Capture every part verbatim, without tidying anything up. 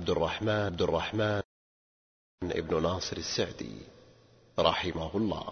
عبد الرحمن عبد الرحمن ابن ناصر السعدي رحمه الله.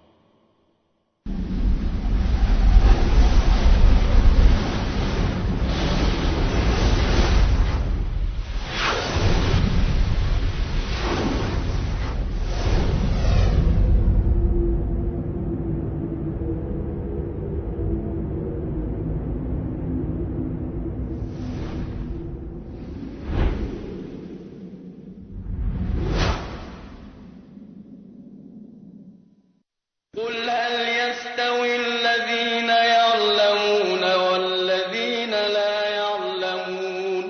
قل هل يستوي الذين يعلمون والذين لا يعلمون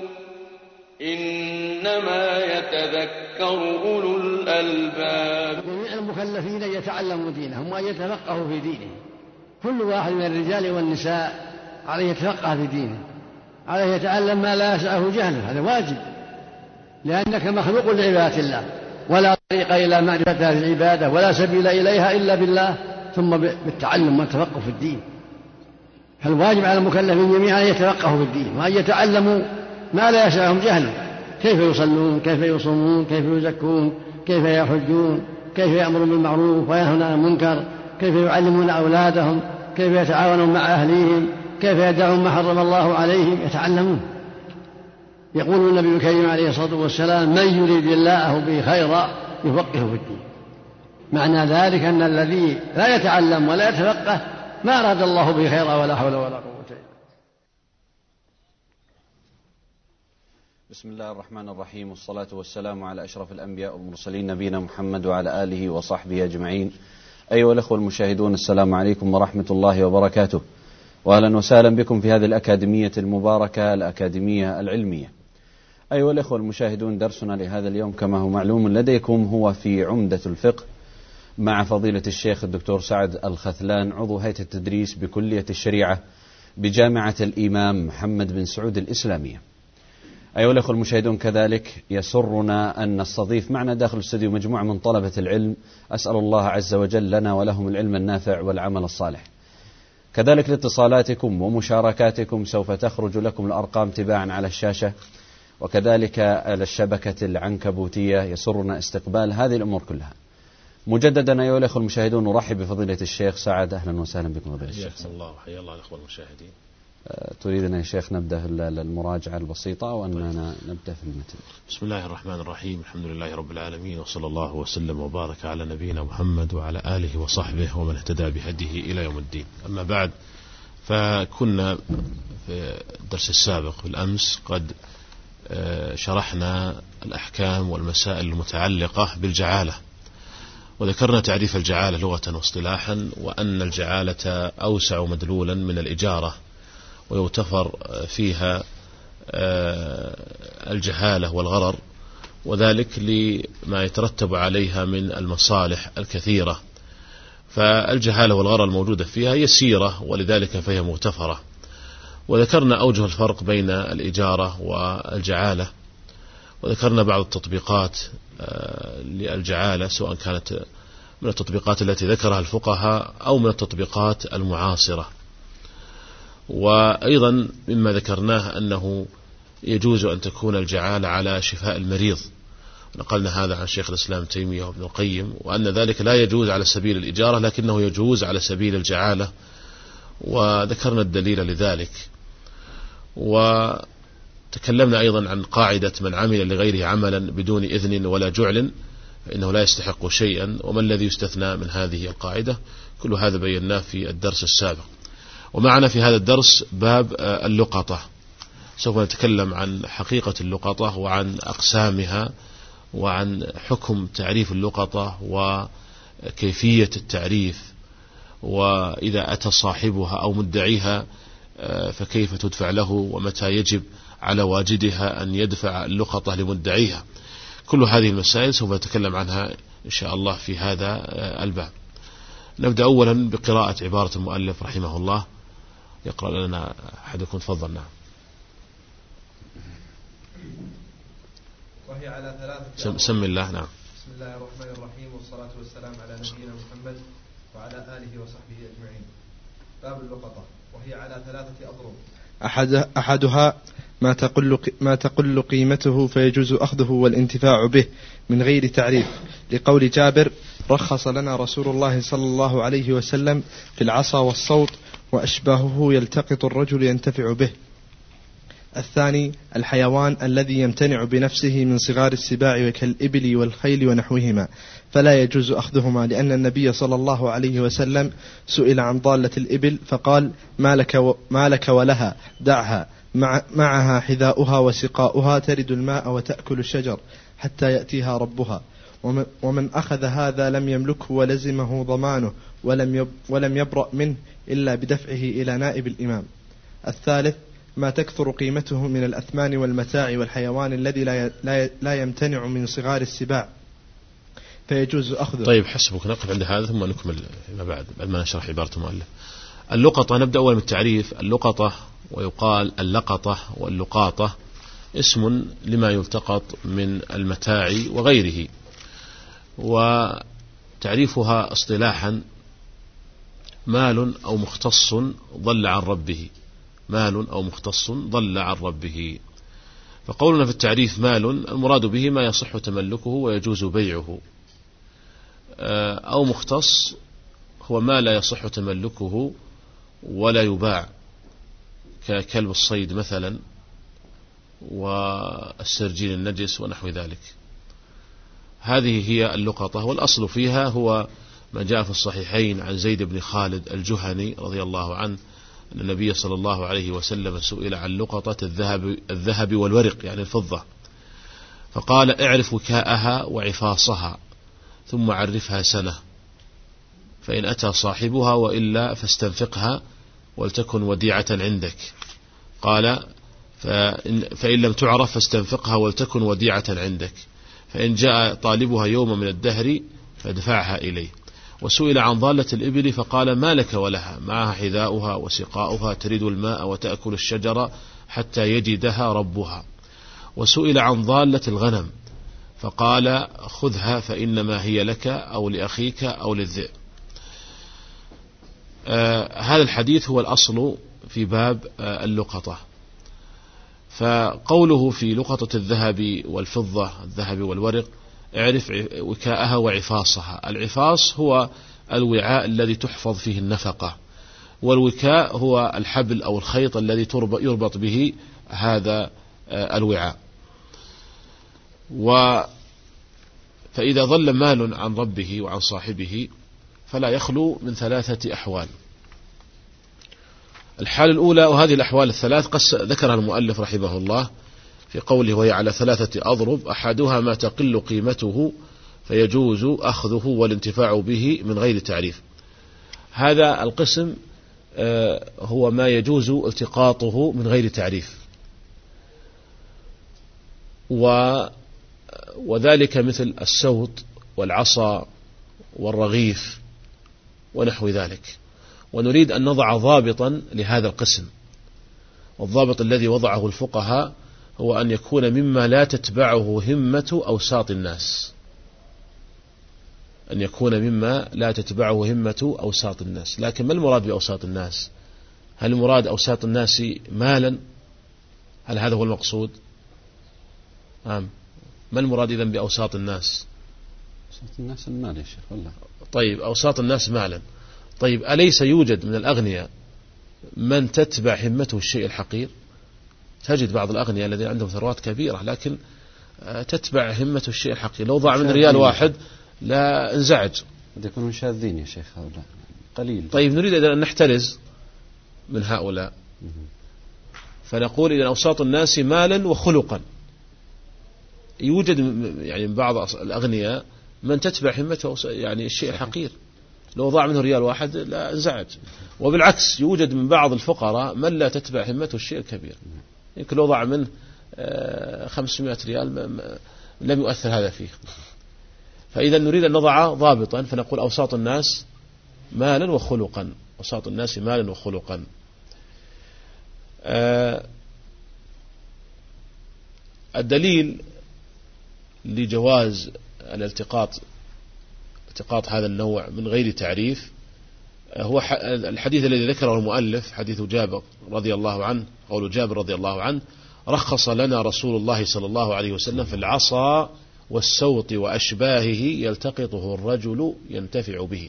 إنما يتذكر أولو الألباب. جميع المكلفين يتعلموا دينهم وأن يتفقهوا في دينهم. كل واحد من الرجال والنساء عليه يتفقه في دينه، عليه يتعلم ما لا يسعه جهله، هذا واجب، لأنك مخلوق لعبادة الله، ولا طريق إلى معرفة العبادة ولا سبيل إليها إلا بالله ثم بالتعلم والتفقه في الدين. فالواجب على المكلفين جميعا أن يتفقهوا في الدين وأن يتعلموا ما لا يسعهم جهله، كيف يصلون، كيف يصومون، كيف يزكون، كيف يحجون، كيف يأمرون بالمعروف وينهون عن المنكر، كيف يعلمون أولادهم، كيف يتعاونون مع أهليهم، كيف يدعون ما حرم الله عليهم، يتعلمون. يقول النبي الكريم عليه الصلاة والسلام: من يريد الله به خيرا يفقهه في الدين. معنى ذلك أن الذي لا يتعلم ولا يتفقه ما أراد الله به خيرا ولا حول ولا قوة إلا. بسم الله الرحمن الرحيم، والصلاة والسلام على أشرف الأنبياء والمرسلين نبينا محمد وعلى آله وصحبه أجمعين. أيها الأخوة المشاهدون، السلام عليكم ورحمة الله وبركاته، وأهلا وسهلا بكم في هذه الأكاديمية المباركة، الأكاديمية العلمية. أيها الأخوة المشاهدون، درسنا لهذا اليوم كما هو معلوم لديكم هو في عمدة الفقه مع فضيلة الشيخ الدكتور سعد الخثلان، عضو هيئة التدريس بكلية الشريعة بجامعة الإمام محمد بن سعود الإسلامية. أيها الأخوة المشاهدون، كذلك يسرنا أن نستضيف معنا داخل الاستوديو مجموعة من طلبة العلم، أسأل الله عز وجل لنا ولهم العلم النافع والعمل الصالح. كذلك لاتصالاتكم ومشاركاتكم سوف تخرج لكم الأرقام تباعا على الشاشة، وكذلك على الشبكة العنكبوتية. يسرنا استقبال هذه الأمور كلها. مجددا أيها الأخوة المشاهدون، نرحب بفضيلة الشيخ سعد، أهلا وسهلا بكم فضيلة الشيخ. حياك الله وحيا الله الأخوة المشاهدين. تريدنا يا شيخ نبدأ المراجعة البسيطة وأننا نبدأ في المتن؟ بسم الله الرحمن الرحيم، الحمد لله رب العالمين، وصلى الله وسلم وبارك على نبينا محمد وعلى آله وصحبه ومن اهتدى بهديه إلى يوم الدين. أما بعد، فكنا في الدرس السابق بالأمس قد شرحنا الأحكام والمسائل المتعلقة بالجعالة، وذكرنا تعريف الجعالة لغة واصطلاحا، وأن الجعالة أوسع مدلولا من الإجارة، ويغتفر فيها الجهالة والغرر، وذلك لما يترتب عليها من المصالح الكثيرة. فالجهالة والغرر الموجودة فيها يسيرة، ولذلك فهي مغتفرة. وذكرنا أوجه الفرق بين الإجارة والجعالة، وذكرنا بعض التطبيقات للجعالة، سواء كانت من التطبيقات التي ذكرها الفقهاء أو من التطبيقات المعاصرة. وأيضا مما ذكرناه أنه يجوز أن تكون الجعالة على شفاء المريض، نقلنا هذا عن شيخ الإسلام تيمية وابن القيم، وأن ذلك لا يجوز على سبيل الإجارة لكنه يجوز على سبيل الجعالة، وذكرنا الدليل لذلك. وتكلمنا أيضا عن قاعدة: من عمل لغيره عملا بدون إذن ولا جعل فإنه لا يستحق شيئا، وما الذي يستثنى من هذه القاعدة. كل هذا بيناه في الدرس السابق. ومعنا في هذا الدرس باب اللقطة، سوف نتكلم عن حقيقة اللقطة وعن أقسامها وعن حكم تعريف اللقطة وكيفية التعريف، وإذا أتى صاحبها أو مدعيها فكيف تدفع له، ومتى يجب على واجدها أن يدفع اللقطة لمدعيها. كل هذه المسائل سوف نتكلم عنها إن شاء الله في هذا الباب. نبدأ أولا بقراءة عبارة المؤلف رحمه الله. يقرأ لنا أحدكم، تفضل. نعم. وهي على ثلاثة سم, سم الله. نعم. بسم الله الرحمن الرحيم، والصلاة والسلام على نبينا محمد وعلى آله وصحبه أجمعين. باب اللقطة، وهي على ثلاثة أضرب. أحد أحدها ما تقل, ما تقل قيمته فيجوز أخذه والانتفاع به من غير تعريف، لقول جابر: رخص لنا رسول الله صلى الله عليه وسلم في العصا والصوت وأشباهه يلتقط الرجل ينتفع به. الثاني الحيوان الذي يمتنع بنفسه من صغار السباع كالإبل والخيل ونحوهما، فلا يجوز أخذهما، لأن النبي صلى الله عليه وسلم سئل عن ضالة الإبل فقال: ما لك, و... ما لك ولها، دعها، مع... معها حذاؤها وسقاؤها، ترد الماء وتأكل الشجر حتى يأتيها ربها. ومن, ومن أخذ هذا لم يملكه ولزمه ضمانه، ولم, يب... ولم يبرأ منه إلا بدفعه إلى نائب الإمام. الثالث ما تكثر قيمته من الأثمان والمتاع والحيوان الذي لا, لا... لا يمتنع من صغار السباع، فيجوز أخذه. طيب حسبك، نقف عند هذا ثم نكمل ما بعد بعد ما نشرح عبارة المؤلف. اللقطة، نبدأ أول من التعريف. اللقطة ويقال اللقطة واللقاطة اسم لما يلتقط من المتاع وغيره، وتعريفها اصطلاحا مال أو مختص ضل عن ربه، مال أو مختص ضل عن ربه. فقولنا في التعريف مال المراد به ما يصح تملكه ويجوز بيعه، أو مختص هو ما لا يصح تملكه ولا يباع، ككلب الصيد مثلا والسرجين النجس ونحو ذلك. هذه هي اللقطة، والأصل فيها هو ما جاء في الصحيحين عن زيد بن خالد الجهني رضي الله عنه أن النبي صلى الله عليه وسلم سئل عن لقطة الذهب, الذهب والورق يعني الفضة، فقال: اعرف وكاءها وعفاصها ثم عرفها سنة، فإن أتى صاحبها وإلا فاستنفقها ولتكن وديعة عندك. قال: فإن, فإن لم تعرف فاستنفقها ولتكن وديعة عندك، فإن جاء طالبها يوم من الدهر فادفعها إليه. وسئل عن ضالة الإبل فقال: ما لك ولها، معها حذاؤها وسقاؤها، ترد الماء وتأكل الشجر حتى يجدها ربها. وسئل عن ضالة الغنم فقال: خذها فإنما هي لك أو لأخيك أو للذئب. آه هذا الحديث هو الأصل في باب آه اللقطة. فقوله في لقطة الذهب والفضة، الذهب والورق: اعرف وكاءها وعفاصها. العفاص هو الوعاء الذي تحفظ فيه النفقة، والوكاء هو الحبل أو الخيط الذي يربط به هذا الوعاء. و فإذا ضل مال عن ربه وعن صاحبه فلا يخلو من ثلاثة أحوال. الحال الأولى، وهذه الأحوال الثلاث قد ذكرها المؤلف رحمه الله في قوله: وهي على ثلاثة أضرب، أحدها ما تقل قيمته فيجوز أخذه والانتفاع به من غير تعريف. هذا القسم هو ما يجوز التقاطه من غير تعريف، وذلك مثل السوط والعصا والرغيف ونحو ذلك. ونريد أن نضع ضابطا لهذا القسم، والضابط الذي وضعه الفقهاء هو أن يكون مما لا تتبعه همة أوساط الناس، أن يكون مما لا تتبعه همة أوساط الناس. لكن ما المراد بأوساط الناس؟ هل المراد أوساط الناس مالا؟ هل هذا هو المقصود؟ نعم. ما المراد إذن بأوساط الناس؟ أوساط الناس المال يا شيخ والله. طيب أوساط الناس مالا. طيب أليس يوجد من الأغنياء من تتبع همته الشيء الحقير؟ تجد بعض الأغنياء الذين عندهم ثروات كبيرة لكن تتبع همته الشيء الحقير، لو ضاع من ريال واحد لا انزعج. قد يكونوا شاذين يا شيخ هؤلاء قليل. طيب نريد أن نحترز من هؤلاء، فنقول إذا أوساط الناس مالا وخلقا. يوجد يعني من بعض الأغنياء من تتبع همته يعني الشيء الحقير، لو ضاع منه ريال واحد لا انزعج. وبالعكس يوجد من بعض الفقراء من لا تتبع همته الشيء الكبير، يمكن لو ضاع منه خمسمائة ريال لم يؤثر هذا فيه. فإذا نريد أن نضع ضابطا فنقول أوساط الناس مالا وخلقا، أوساط الناس مالا وخلقا. الدليل لجواز الالتقاط التقاط هذا النوع من غير تعريف هو الحديث الذي ذكره المؤلف، حديث جابر رضي الله عنه، قول جابر رضي الله عنه: رخص لنا رسول الله صلى الله عليه وسلم في العصا والسوط وأشباهه يلتقطه الرجل ينتفع به.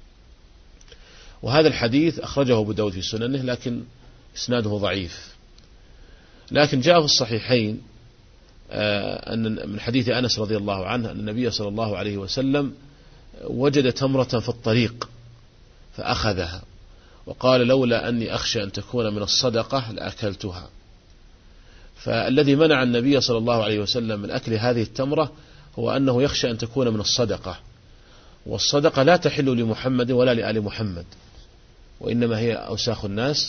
وهذا الحديث أخرجه أبو داود في سننه لكن إسناده ضعيف، لكن جاء في الصحيحين أن من حديث أنس رضي الله عنه أن النبي صلى الله عليه وسلم وجد تمرة في الطريق فأخذها وقال لولا أني أخشى أن تكون من الصدقة لأكلتها. فالذي منع النبي صلى الله عليه وسلم من أكل هذه التمرة هو أنه يخشى أن تكون من الصدقة، والصدقة لا تحل لمحمد ولا لآل محمد، وإنما هي أوساخ الناس.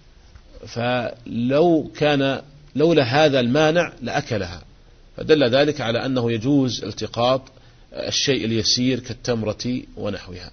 فلو كان لولا هذا المانع لأكلها، فدل ذلك على أنه يجوز التقاط الشيء اليسير كالتمرة ونحوها.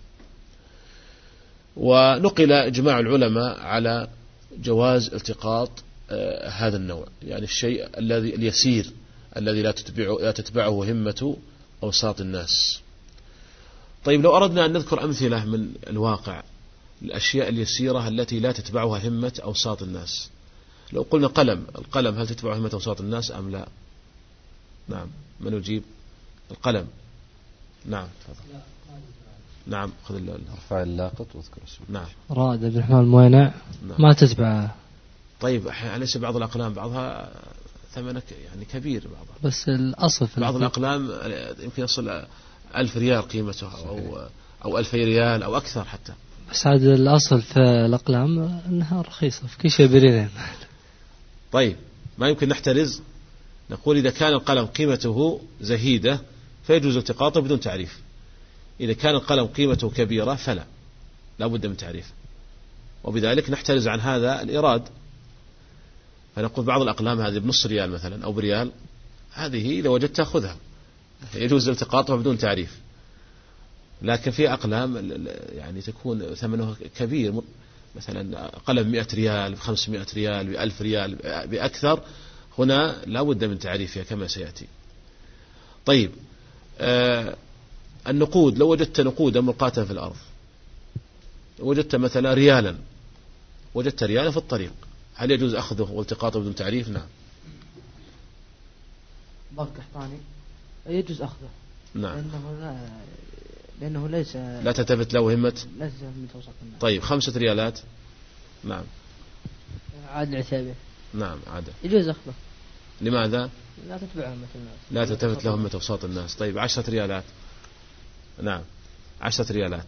ونقل إجماع العلماء على جواز التقاط هذا النوع، يعني الشيء الذي اليسير الذي لا تتبعه, لا تتبعه همة أوساط الناس. طيب لو أردنا أن نذكر أمثلة من الواقع الأشياء اليسيرة التي لا تتبعها همة أوساط الناس، لو قلنا قلم، القلم هل تتبع همة أوساط الناس أم لا؟ نعم، من يجيب؟ القلم. نعم تفضل. نعم خذ ارفع اللاقط واذكر اسمه. نعم. رائد عبد الرحمن الموينع. نعم. ما تتبع. طيب أليس بعض الأقلام بعضها ثمنه يعني كبير بعضها، بس الأصل في بعض الأقلام يمكن يصل ألف ريال قيمتها أو أو ألفي ريال أو أكثر حتى. بس عاد الأصل في الأقلام أنها رخيصة في كل شيء بريالين. طيب ما يمكن نحترز نقول إذا كان القلم قيمته زهيدة فيجوز التقاطه بدون تعريف، إذا كان القلم قيمته كبيرة فلا، لا بد من تعريف، وبذلك نحترز عن هذا الإيراد. فنقول بعض الأقلام هذه بنص ريال مثلا أو بريال، هذه إذا وجدت تأخذها، يجوز التقاطها بدون تعريف. لكن في أقلام يعني تكون ثمنها كبير، مثلا قلم مئة ريال بخمسمائة ريال بألف ريال بأكثر، هنا لا بد من تعريفها كما سيأتي. طيب آه النقود، لو وجدت نقودا ملقاة في الأرض، وجدت مثلا ريالا، وجدت ريالا في الطريق، هل يجوز أخذه والتقاطه بدون تعريف؟ نعم. ضغط قحطاني يجوز أخذه. نعم. لأنه لا لأنه ليس لا تلتفت له همة. ليس همة وسط الناس. طيب خمسة ريالات. نعم. عادل عتابة. نعم عادل. يجوز أخذه. لماذا؟ لا تتبع همة الناس. لا تلتفت له همة وسط الناس. طيب عشرة ريالات. نعم عشرة ريالات.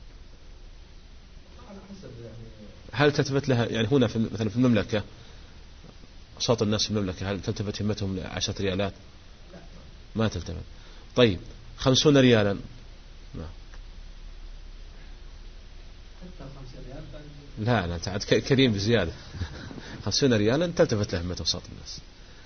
هل تلتفت لها يعني هنا في مثلا في المملكة وسط الناس في المملكة هل تلتفت همتهم لعشرة ريالات؟ ما تلتفت. طيب خمسون ريالا. نعم. لا لا تعد كريم بزيادة. خمسون ريالا تلتفت له همة وسط الناس.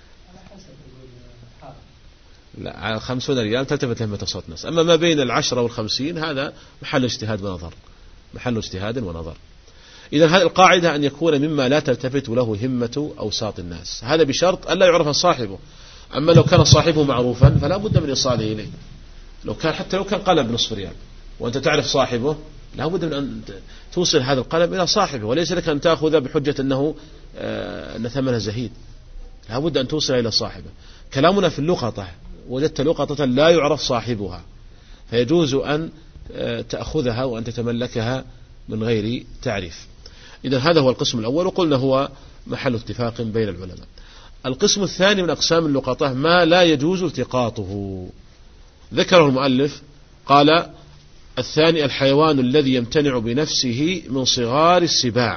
لا خمسون ريال تلتفت له همة وسط الناس. أما ما بين العشرة والخمسين هذا محل اجتهاد ونظر، محل اجتهاد ونظر. إذا هذه القاعدة أن يكون مما لا تلتفت له همة أوساط الناس، هذا بشرط ألا يعرف صاحبه. أما لو كان صاحبه معروفا فلا بد من إيصاله إليه، لو كان حتى لو كان قلم بنصف ريال وأنت تعرف صاحبه لا بد من أن توصل هذا القلم إلى صاحبه، وليس لك أن تأخذ بحجة أنه آه أن ثمنه زهيد، لا بد أن توصل إلى صاحبه. كلامنا في اللقطة، وجدت لقطة لا يعرف صاحبها فيجوز أن آه تأخذها وأن تتملكها من غير تعريف. إذا هذا هو القسم الأول، وقلنا هو محل اتفاق بين العلماء. القسم الثاني من أقسام اللقطة ما لا يجوز التقاطه، ذكره المؤلف قال الثاني الحيوان الذي يمتنع بنفسه من صغار السباع.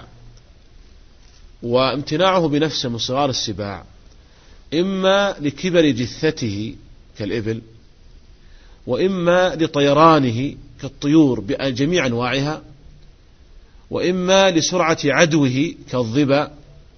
وامتناعه بنفسه من صغار السباع إما لكبر جثته كالإبل، وإما لطيرانه كالطيور بجميع أنواعها، وإما لسرعة عدوه كالظبا،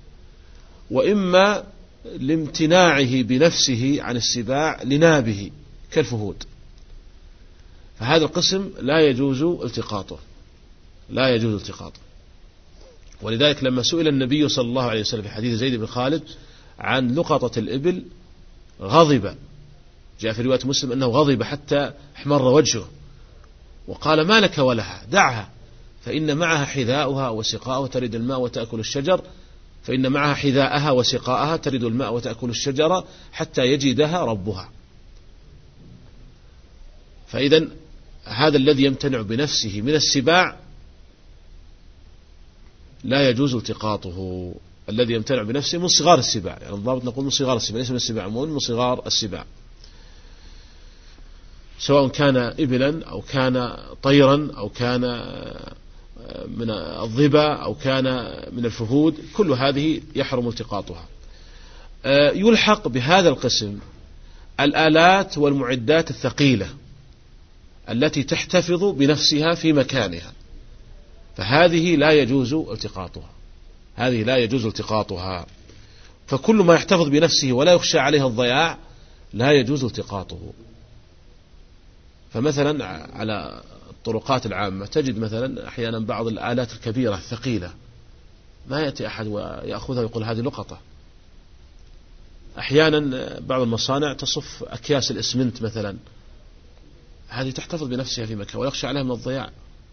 وإما لامتناعه بنفسه عن السباع لنابه كالفهود. فهذا القسم لا يجوز التقاطه، لا يجوز التقاطه. ولذلك لما سئل النبي صلى الله عليه وسلم في حديث زيد بن خالد عن لقطة الإبل غضب، جاء في رواية مسلم أنه غضب حتى احمر وجهه، وقال ما لك ولها، دعها فإن معها حذاؤها وسقاؤها ترد الماء وتأكل الشجر فإن معها حذاءها وسقاءها ترد الماء وتأكل الشجرة حتى يجدها ربها. فإذا هذا الذي يمتنع بنفسه من السباع لا يجوز التقاطه. الذي يمتنع بنفسه من صغار السباع، يعني الضابط نقول من صغار السباع، ليس من السباع عموما، من صغار السباع، سواء كان إبلا أو كان طيرا أو كان من الظبا أو كان من الفهود، كل هذه يحرم التقاطها. يلحق بهذا القسم الآلات والمعدات الثقيلة التي تحتفظ بنفسها في مكانها، فهذه لا يجوز التقاطها، هذه لا يجوز التقاطها. فكل ما يحتفظ بنفسه ولا يخشى عليها الضياع لا يجوز التقاطه. فمثلا على الطرقات العامة تجد مثلا أحيانا بعض الآلات الكبيرة الثقيلة ما يأتي أحد ويأخذها ويقول هذه لقطة. أحيانا بعض المصانع تصف أكياس الإسمنت مثلا، هذه تحتفظ بنفسها في مكان ويخشى عليها من الضياع.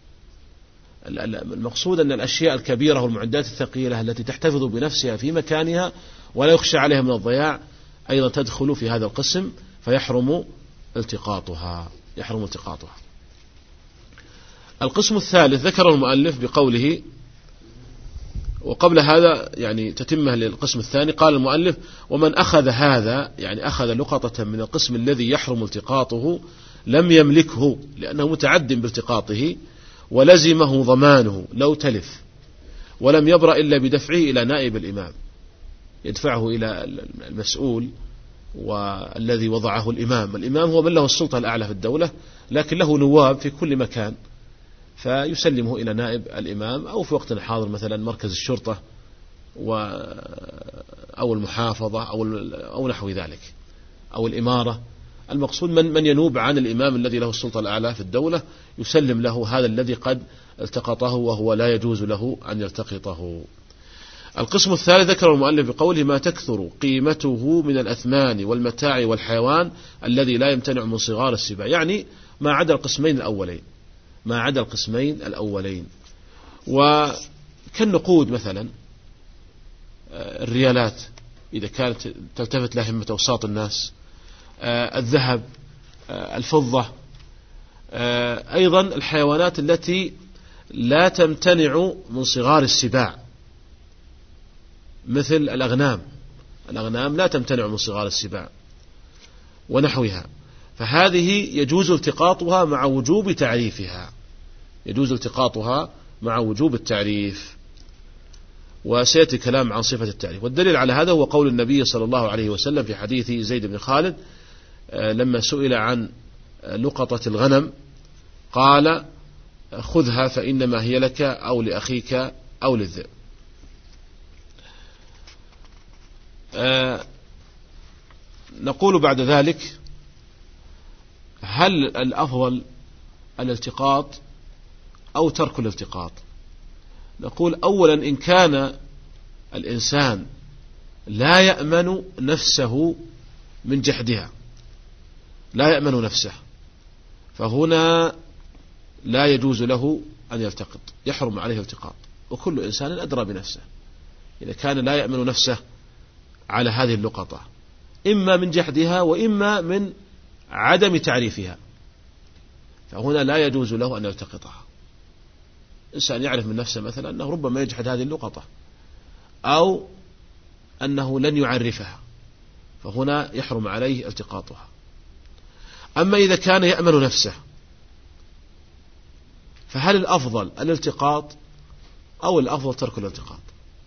المقصود أن الأشياء الكبيرة والمعدات الثقيلة التي تحتفظ بنفسها في مكانها ولا يخشى عليها من الضياع أيضا تدخل في هذا القسم، فيحرم التقاطها، يحرم التقاطها. القسم الثالث ذكر المؤلف بقوله، وقبل هذا يعني تتمه للقسم الثاني، قال المؤلف: ومن أخذ هذا، يعني أخذ لقطة من القسم الذي يحرم التقاطه، لم يملكه لأنه متعد بالتقاطه، ولزمه ضمانه لو تلف، ولم يبرأ إلا بدفعه إلى نائب الإمام، يدفعه إلى المسؤول والذي وضعه الإمام. الإمام هو من له السلطة الأعلى في الدولة، لكن له نواب في كل مكان، فيسلمه إلى نائب الإمام، أو في وقت حاضر مثلا مركز الشرطة أو المحافظة أو أو نحو ذلك، أو الإمارة. المقصود من من ينوب عن الإمام الذي له السلطة الأعلى في الدولة، يسلم له هذا الذي قد التقطه وهو لا يجوز له أن يلتقطه. القسم الثالث ذكر المؤلف بقوله: ما تكثر قيمته من الأثمان والمتاع والحيوان الذي لا يمتنع من صغار السباع، يعني ما عدا القسمين الأولين، ما عدا القسمين الأولين. وكالنقود مثلا، الريالات إذا كانت تلتفت لها همة أوساط الناس، الذهب، الفضة، أيضا الحيوانات التي لا تمتنع من صغار السباع مثل الأغنام، الأغنام لا تمتنع من صغار السباع ونحوها، فهذه يجوز التقاطها مع وجوب تعريفها، يجوز التقاطها مع وجوب التعريف. وسيأتي كلام عن صفة التعريف. والدليل على هذا هو قول النبي صلى الله عليه وسلم في حديث زيد بن خالد لما سئل عن لقطة الغنم قال: خذها فإنما هي لك أو لأخيك أو للذئب. نقول بعد ذلك: هل الأفضل الالتقاط أو ترك الالتقاط؟ نقول: أولا إن كان الإنسان لا يأمن نفسه من جحدها، لا يأمن نفسه، فهنا لا يجوز له أن يلتقط، يحرم عليه الالتقاط. وكل إنسان أدرى بنفسه، إذا كان لا يأمن نفسه على هذه اللقطة إما من جحدها وإما من عدم تعريفها، فهنا لا يجوز له أن يلتقطها. إنسان يعرف من نفسه مثلا أنه ربما يجحد هذه اللقطة أو أنه لن يعرفها، فهنا يحرم عليه التقاطها. أما إذا كان يأمن نفسه، فهل الأفضل الالتقاط أو الأفضل ترك الالتقاط؟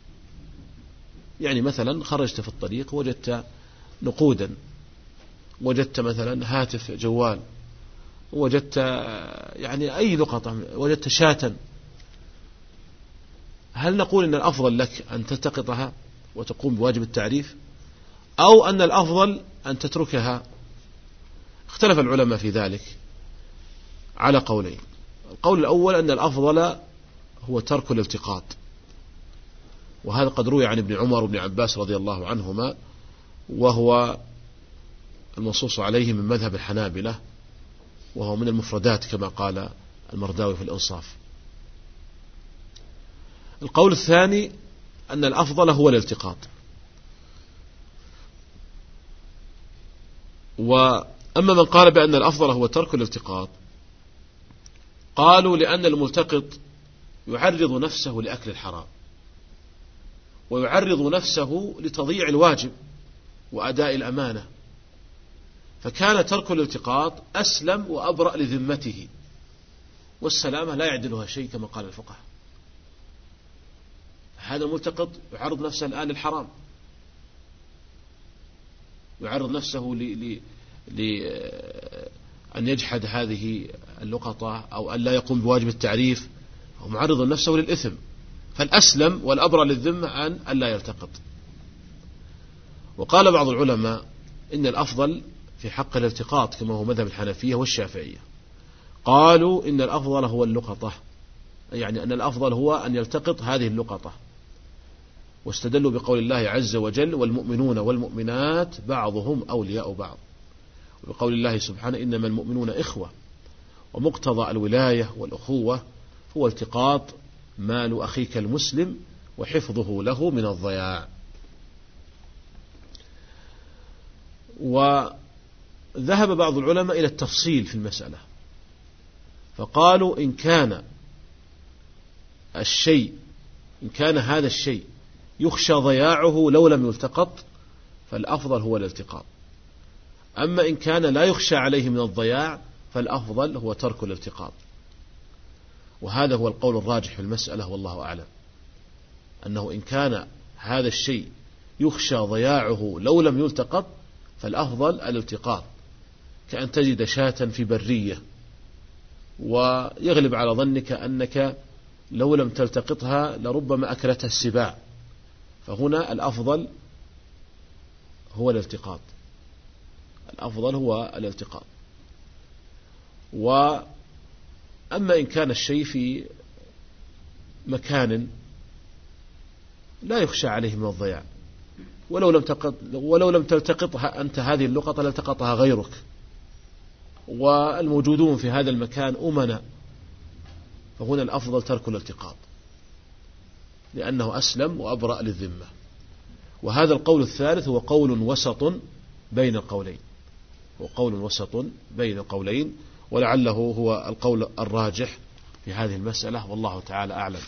يعني مثلا خرجت في الطريق وجدت نقودا، وجدت مثلا هاتف جوال، وجدت يعني أي لقطة، وجدت شاة، هل نقول أن الأفضل لك أن تلتقطها وتقوم بواجب التعريف، أو أن الأفضل أن تتركها؟ اختلف العلماء في ذلك على قولين. القول الأول أن الأفضل هو ترك الالتقاط، وهذا قد روي عن ابن عمر وابن عباس رضي الله عنهما، وهو المنصوص عليه من مذهب الحنابلة، وهو من المفردات كما قال المرداوي في الإنصاف. القول الثاني أن الأفضل هو الالتقاط. وأما من قال بأن الأفضل هو ترك الالتقاط قالوا لأن الملتقط يعرض نفسه لأكل الحرام ويعرض نفسه لتضييع الواجب وأداء الأمانة، فكان ترك الالتقاط أسلم وأبرأ لذمته، والسلامة لا يعدلها شيء كما قال الفقهاء. هذا الملتقط يعرض نفسه الآن للحرام، يعرض نفسه لأن يجحد هذه اللقطة أو أن لا يقوم بواجب التعريف، هو معرض نفسه للإثم، فالأسلم والأبرأ للذمة عن أن لا يلتقط. وقال بعض العلماء إن الأفضل في حق الالتقاط كما هو مذهب الحنفية والشافعية، قالوا إن الأفضل هو اللقطة، يعني أن الأفضل هو أن يلتقط هذه اللقطة، واستدلوا بقول الله عز وجل والمؤمنون والمؤمنات بعضهم أولياء بعض، وبقول الله سبحانه إنما المؤمنون إخوة، ومقتضى الولاية والأخوة هو التقاط مال أخيك المسلم وحفظه له من الضياع. وذهب بعض العلماء إلى التفصيل في المسألة، فقالوا إن كان الشيء إن كان هذا الشيء يخشى ضياعه لو لم يلتقط فالأفضل هو الالتقاط، أما إن كان لا يخشى عليه من الضياع فالأفضل هو ترك الالتقاط. وهذا هو القول الراجح في المسألة والله أعلم، أنه إن كان هذا الشيء يخشى ضياعه لو لم يلتقط فالأفضل الالتقاط، كأن تجد شاة في برية ويغلب على ظنك أنك لو لم تلتقطها لربما أكلتها السباع، فهنا الأفضل هو الالتقاط، الأفضل هو الالتقاط. وأما إن كان الشيء في مكان لا يخشى عليه من الضياع ولو لم تقط ولو لم تلتقطها أنت هذه اللقطة لالتقطها غيرك، والموجودون في هذا المكان أمنا، فهنا الأفضل ترك الالتقاط لأنه أسلم وأبرأ للذمة. وهذا القول الثالث هو قول وسط بين القولين، هو قول وسط بين القولين، ولعله هو القول الراجح في هذه المسألة والله تعالى أعلم.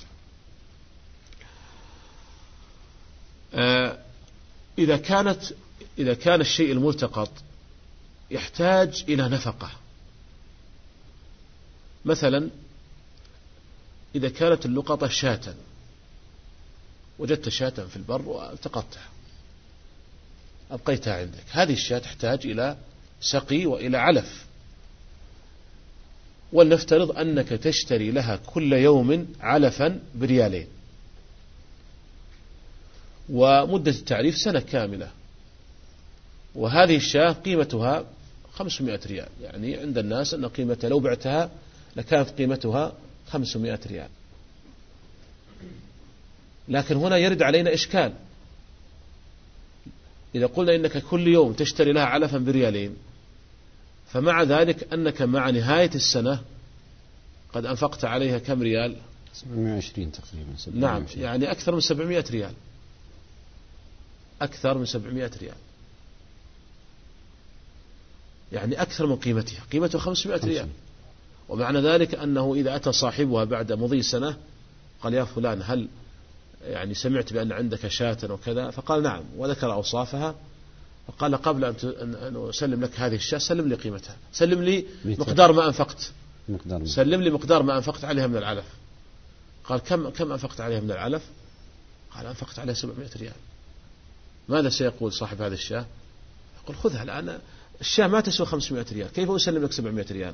إذا كانت إذا كان الشيء الملتقط يحتاج إلى نفقة، مثلا إذا كانت اللقطة شاة، وجدت شاة في البر والتقطتها أبقيتها عندك، هذه الشاة تحتاج إلى سقي وإلى علف، ولنفترض أنك تشتري لها كل يوم علفا بريالين، ومدة التعريف سنة كاملة، وهذه الشاة قيمتها خمسمائة ريال، يعني عند الناس أن قيمتها لو بعتها لكانت قيمتها خمسمائة ريال. لكن هنا يرد علينا إشكال، إذا قلنا إنك كل يوم تشتري لها علفا بريالين، فمع ذلك أنك مع نهاية السنة قد أنفقت عليها كم ريال؟ سبعمائة وعشرين تقريبا. نعم، يعني أكثر من سبعمائة ريال، أكثر من سبعمائة ريال، يعني أكثر من قيمتها، قيمتها خمسمائة ريال. ومعنى ذلك أنه إذا أتى صاحبها بعد مضي سنة قال يا فلان هل يعني سمعت بأن عندك شاة وكذا؟ فقال نعم، وذكر أوصافها، فقال قبل أن أسلم لك هذه الشاة سلم لي قيمتها، سلم لي مقدار ما أنفقت، سلم لي مقدار ما أنفقت عليها من العلف. قال كم كم أنفقت عليها من العلف؟ قال أنفقت عليها سبعمائة ريال. ماذا سيقول صاحب هذه الشاة؟ يقول خذها الآن، الشاة ما تسوى خمسمائة ريال، كيف أسلم لك سبعمائة ريال؟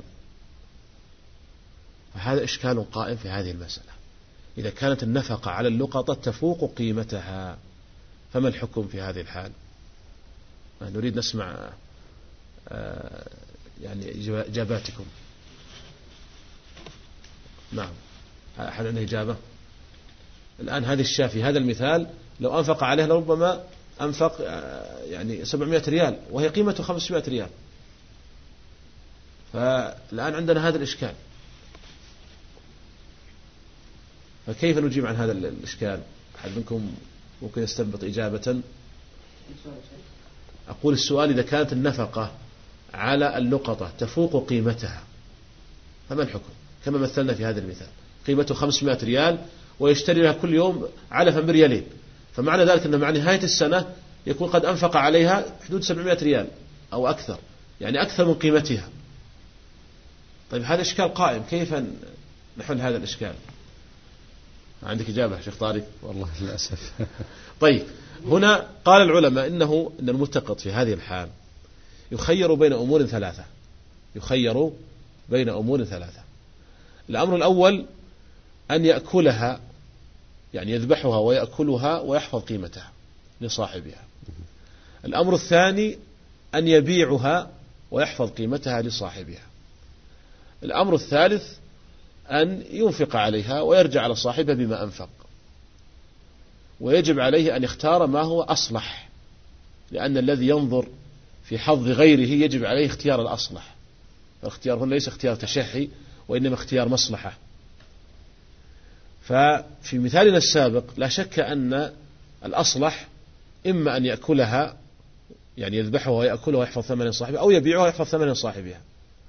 فهذا إشكال قائم في هذه المسألة. إذا كانت النفقة على اللقطة تفوق قيمتها فما الحكم في هذه الحال؟ نريد نسمع يعني إجاباتكم. نعم، أحد عنده إجابة؟ الآن هذه الشاة في هذا المثال لو أنفق عليها لربما أنفق يعني سبعمائة ريال وهي قيمته خمسمائة ريال، فالآن عندنا هذا الإشكال، فكيف نجيب عن هذا الإشكال؟ أحد منكم ممكن يستنبط إجابة. أقول السؤال إذا كانت النفقة على اللقطة تفوق قيمتها فما الحكم؟ كما مثلنا في هذا المثال، قيمته خمسمائة ريال ويشتري لها كل يوم علفا بريالين، فمعنى ذلك أنه مع نهاية السنة يكون قد أنفق عليها حدود سبعمائة ريال أو أكثر، يعني أكثر من قيمتها. طيب هذا إشكال قائم، كيف نحل هذا الإشكال؟ عندك إجابة شيخ طارق؟ والله للأسف. طيب هنا قال العلماء إنه إن الملتقط في هذه الحال يخير بين أمور ثلاثة، يخير بين أمور ثلاثة. الأمر الأول أن يأكلها، يعني يذبحها ويأكلها ويحفظ قيمتها لصاحبها. الأمر الثاني أن يبيعها ويحفظ قيمتها لصاحبها. الأمر الثالث أن ينفق عليها ويرجع على صاحبها بما أنفق. ويجب عليه أن يختار ما هو أصلح، لأن الذي ينظر في حظ غيره يجب عليه اختيار الأصلح. فالاختيار هنا ليس اختيار تشحي وإنما اختيار مصلحة. ففي مثالنا السابق لا شك أن الأصلح إما أن يأكلها، يعني يذبحها ويأكلها ويحفظ ثمن صاحبها، أو يبيعها ويحفظ ثمن صاحبها.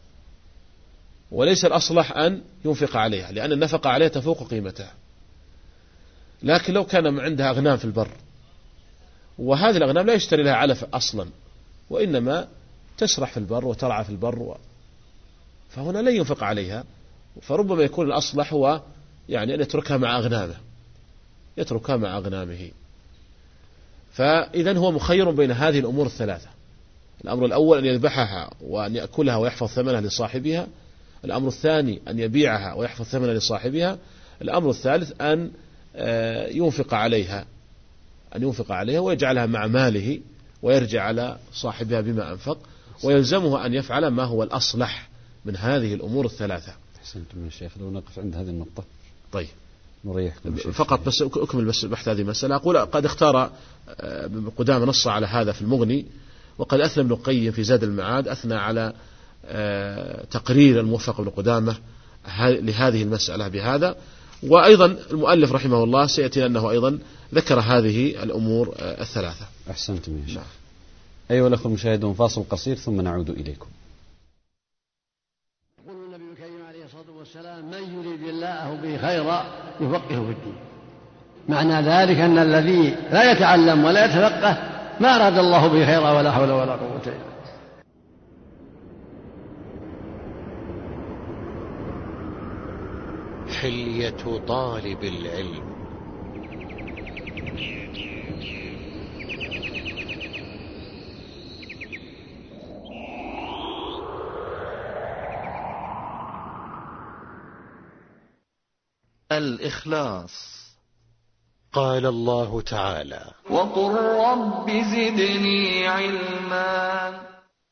وليس الأصلح أن ينفق عليها، لأن النفقة عليها تفوق قيمتها. لكن لو كان عندها أغنام في البر، وهذه الأغنام لا يشتري لها علف أصلا، وإنما تسرح في البر وترعى في البر و... فهنا لا ينفق عليها، فربما يكون الأصلح هو يعني أن يتركها مع أغنامه، يتركها مع أغنامه. فإذن هو مخير بين هذه الأمور الثلاثة. الأمر الأول أن يذبحها وأن يأكلها ويحفظ ثمنها لصاحبها. الأمر الثاني أن يبيعها ويحفظ ثمنها لصاحبها. الأمر الثالث أن ينفق عليها، أن ينفق عليها ويجعلها مع ماله ويرجع على صاحبها بما أنفق، ويلزمه أن يفعل ما هو الأصلح من هذه الأمور الثلاثة. أحسنتم يا شيخ، لو نقف عند هذه النقطة. طيب نريحكم فقط بس أكمل بس بحث هذه المسألة. أقول قد اختار قدامى نص على هذا في المغني، وقد أثنى ابن القيم في زاد المعاد أثنى على تقرير الموفق ابن قدامة لهذه المسألة بهذا. وأيضا المؤلف رحمه الله سيأتي أنه أيضا ذكر هذه الأمور الثلاثة. أحسنتم يا شيخ. أيها الأخوة المشاهدون، فاصل قصير ثم نعود إليكم. يقول النبي الكريم عليه الصلاة والسلام: من يريد الله به خيرا يفقهه في الدين. معنى ذلك أن الذي لا يتعلم ولا يتفقه ما أراد الله به خيرا ولا حول ولا قوة إلا بالله. حلية طالب العلم. الإخلاص. قال الله تعالى: وقل رب زدني علما.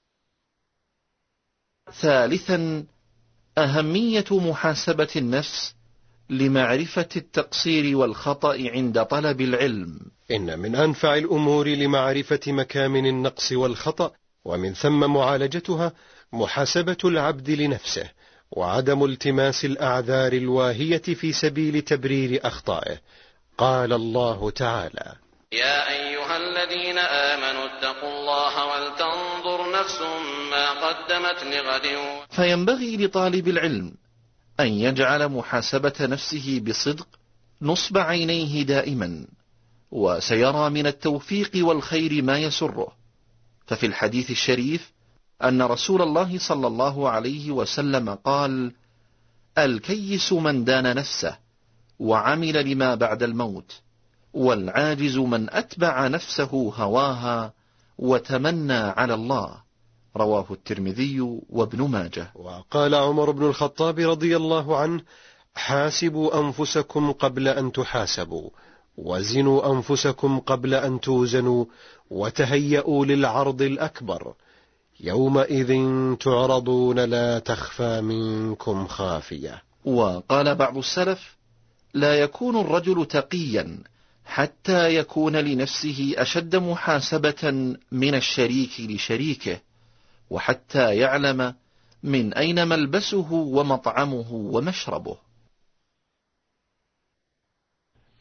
ثالثا، أهمية محاسبة النفس لمعرفة التقصير والخطأ عند طلب العلم. إن من أنفع الأمور لمعرفة مكامن النقص والخطأ ومن ثم معالجتها محاسبة العبد لنفسه، وعدم التماس الأعذار الواهية في سبيل تبرير أخطائه. قال الله تعالى: يا أيها الذين آمنوا اتقوا الله ولتنظر نفس ما قدمت لغد. فينبغي لطالب العلم أن يجعل محاسبة نفسه بصدق نصب عينيه دائما، وسيرى من التوفيق والخير ما يسره. ففي الحديث الشريف أن رسول الله صلى الله عليه وسلم قال: الكيس من دان نفسه وعمل لما بعد الموت، والعاجز من أتبع نفسه هواها وتمنى على الله. رواه الترمذي وابن ماجه. وقال عمر بن الخطاب رضي الله عنه: حاسبوا أنفسكم قبل أن تحاسبوا، وزنوا أنفسكم قبل أن توزنوا، وتهيئوا للعرض الأكبر، يومئذ تعرضون لا تخفى منكم خافية. وقال بعض السلف: لا يكون الرجل تقيا حتى يكون لنفسه أشد محاسبة من الشريك لشريكه، وحتى يعلم من أين ملبسه ومطعمه ومشربه.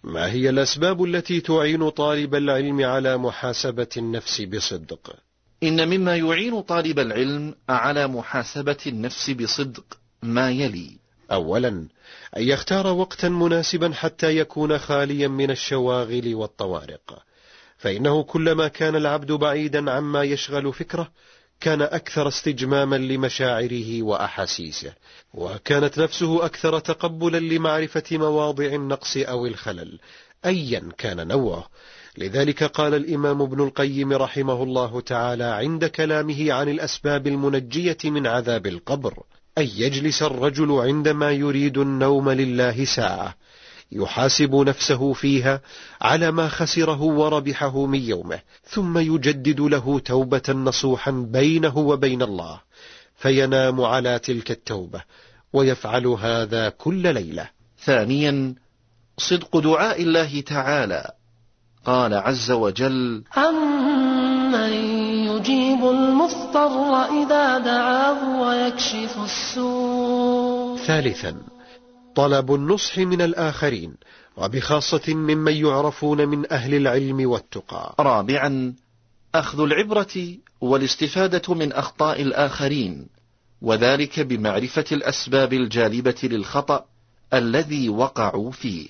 ما هي الأسباب التي تعين طالب العلم على محاسبة النفس بصدق؟ إن مما يعين طالب العلم على محاسبة النفس بصدق ما يلي: أولا، أن يختار وقتا مناسبا حتى يكون خاليا من الشواغل والطوارق، فإنه كلما كان العبد بعيدا عما يشغل فكره كان أكثر استجماما لمشاعره وأحاسيسه، وكانت نفسه أكثر تقبلا لمعرفة مواضع النقص أو الخلل أيا كان نوعه. لذلك قال الإمام ابن القيم رحمه الله تعالى عند كلامه عن الأسباب المنجية من عذاب القبر: أن يجلس الرجل عندما يريد النوم لله ساعة يحاسب نفسه فيها على ما خسره وربحه من يومه، ثم يجدد له توبة نصوحا بينه وبين الله، فينام على تلك التوبة، ويفعل هذا كل ليلة. ثانيا، صدق دعاء الله تعالى، قال عز وجل: أمن يجيب المضطر إذا دعاه ويكشف السوء. ثالثا، طلب النصح من الآخرين، وبخاصة ممن يعرفون من أهل العلم والتقى. رابعا، أخذ العبرة والاستفادة من أخطاء الآخرين، وذلك بمعرفة الأسباب الجالبة للخطأ الذي وقعوا فيه.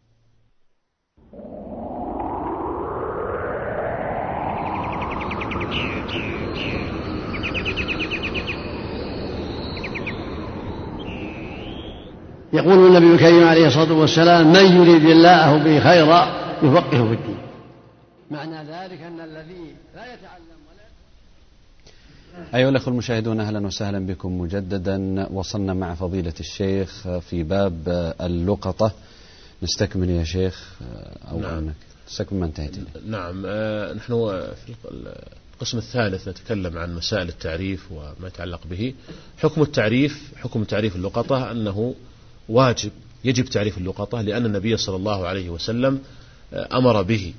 يقول النبي الكريم عليه الصلاة والسلام: من يريد الله به خيرا يفقهه في الدين. معنى ذلك أن الذي لا يتعلم ولا أيها الأخوة المشاهدون، أهلا وسهلا بكم مجددا. وصلنا مع فضيلة الشيخ في باب اللقطة. نستكمل يا شيخ أو نعم. أنك تستكمل ما انتهيت إليه؟ نعم. آه نحن في القسم الثالث نتكلم عن مسائل التعريف وما يتعلق به. حكم التعريف، حكم تعريف اللقطة أنه واجب، يجب تعريف اللقطة، لأن النبي صلى الله عليه وسلم أمر به،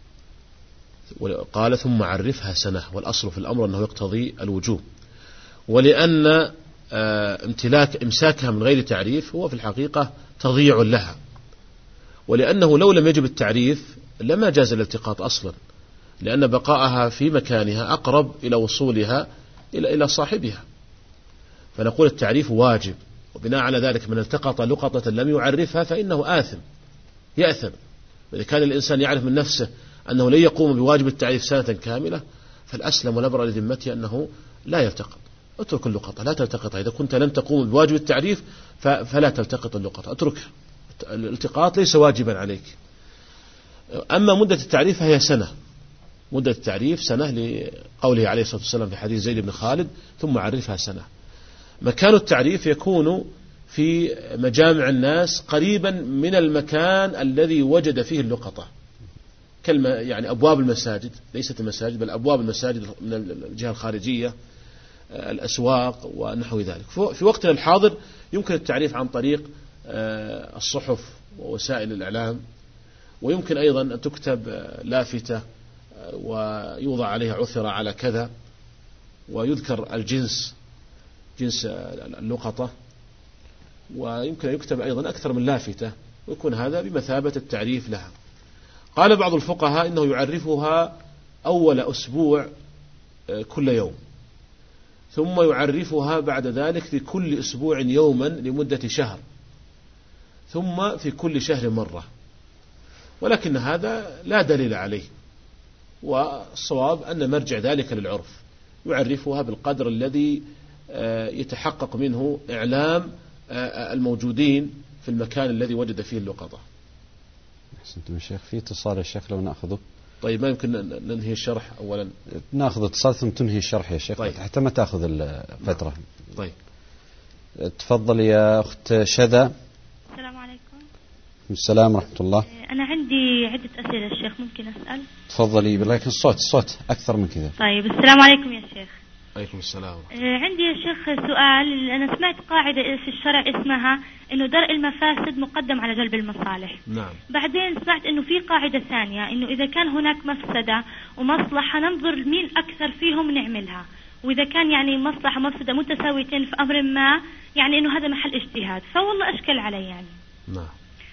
قال: ثم عرفها سنة، والأصل في الأمر أنه يقتضي الوجوب، ولأن امتلاك إمساكها من غير تعريف هو في الحقيقة تضييع لها، ولأنه لو لم يجب التعريف لما جاز الالتقاط أصلا، لأن بقاءها في مكانها أقرب إلى وصولها إلى إلى صاحبها، فنقول التعريف واجب. وبناء على ذلك من التقط لقطة لم يعرفها فإنه آثم، يأثم. وإذا كان الإنسان يعرف من نفسه أنه لن يقوم بواجب التعريف سنة كاملة، فالأسلم ونبرأ لذمته أنه لا يلتقط. اترك اللقطة، لا تلتقطها. إذا كنت لن تقوم بواجب التعريف فلا تلتقط اللقطة، اتركها. الالتقاط ليس واجبا عليك. أما مدة التعريف فهي سنة، مدة التعريف سنة، لقوله عليه الصلاة والسلام في حديث زيد بن خالد: ثم عرفها سنة. مكان التعريف يكون في مجامع الناس قريبا من المكان الذي وجد فيه اللقطة، كلمة يعني أبواب المساجد، ليست المساجد بل أبواب المساجد من الجهة الخارجية، الأسواق ونحو ذلك. في وقتنا الحاضر يمكن التعريف عن طريق الصحف ووسائل الإعلام، ويمكن أيضا أن تكتب لافتة ويوضع عليها عثر على كذا، ويذكر الجنس، جنس اللقطة، ويمكن أن يكتب أيضا أكثر من لافتة، ويكون هذا بمثابة التعريف لها. قال بعض الفقهاء إنه يعرفها أول أسبوع كل يوم، ثم يعرفها بعد ذلك في كل أسبوع يوما لمدة شهر، ثم في كل شهر مرة، ولكن هذا لا دليل عليه، والصواب أن مرجع ذلك للعرف، يعرفها بالقدر الذي يتحقق منه إعلام الموجودين في المكان الذي وجد فيه اللقطة. أحسنتم يا شيخ. في اتصال يا شيخ لو نأخذه. طيب، ما يمكن ننهي الشرح أولا؟ نأخذ اتصال ثم تنهي الشرح يا شيخ. طيب. حتى ما تأخذ الفترة. طيب، تفضل يا أخت شذا. السلام عليكم. السلام ورحمة الله. أنا عندي عدة أسئلة الشيخ، ممكن أسأل؟ تفضلي، لكن الصوت الصوت أكثر من كذا. طيب، السلام عليكم يا شيخ. عليكم السلام. عندي يا شيخ سؤال. أنا سمعت قاعدة في الشرع اسمها إنه درء المفاسد مقدم على جلب المصالح. نعم. بعدين سمعت إنه في قاعدة ثانية، إنه إذا كان هناك مفسدة ومصلحة ننظر مين أكثر فيهم نعملها، وإذا كان يعني مصلحة ومفسدة متساويتين في أمر ما، يعني إنه هذا محل اجتهاد، فوالله أشكل علي يعني. نعم.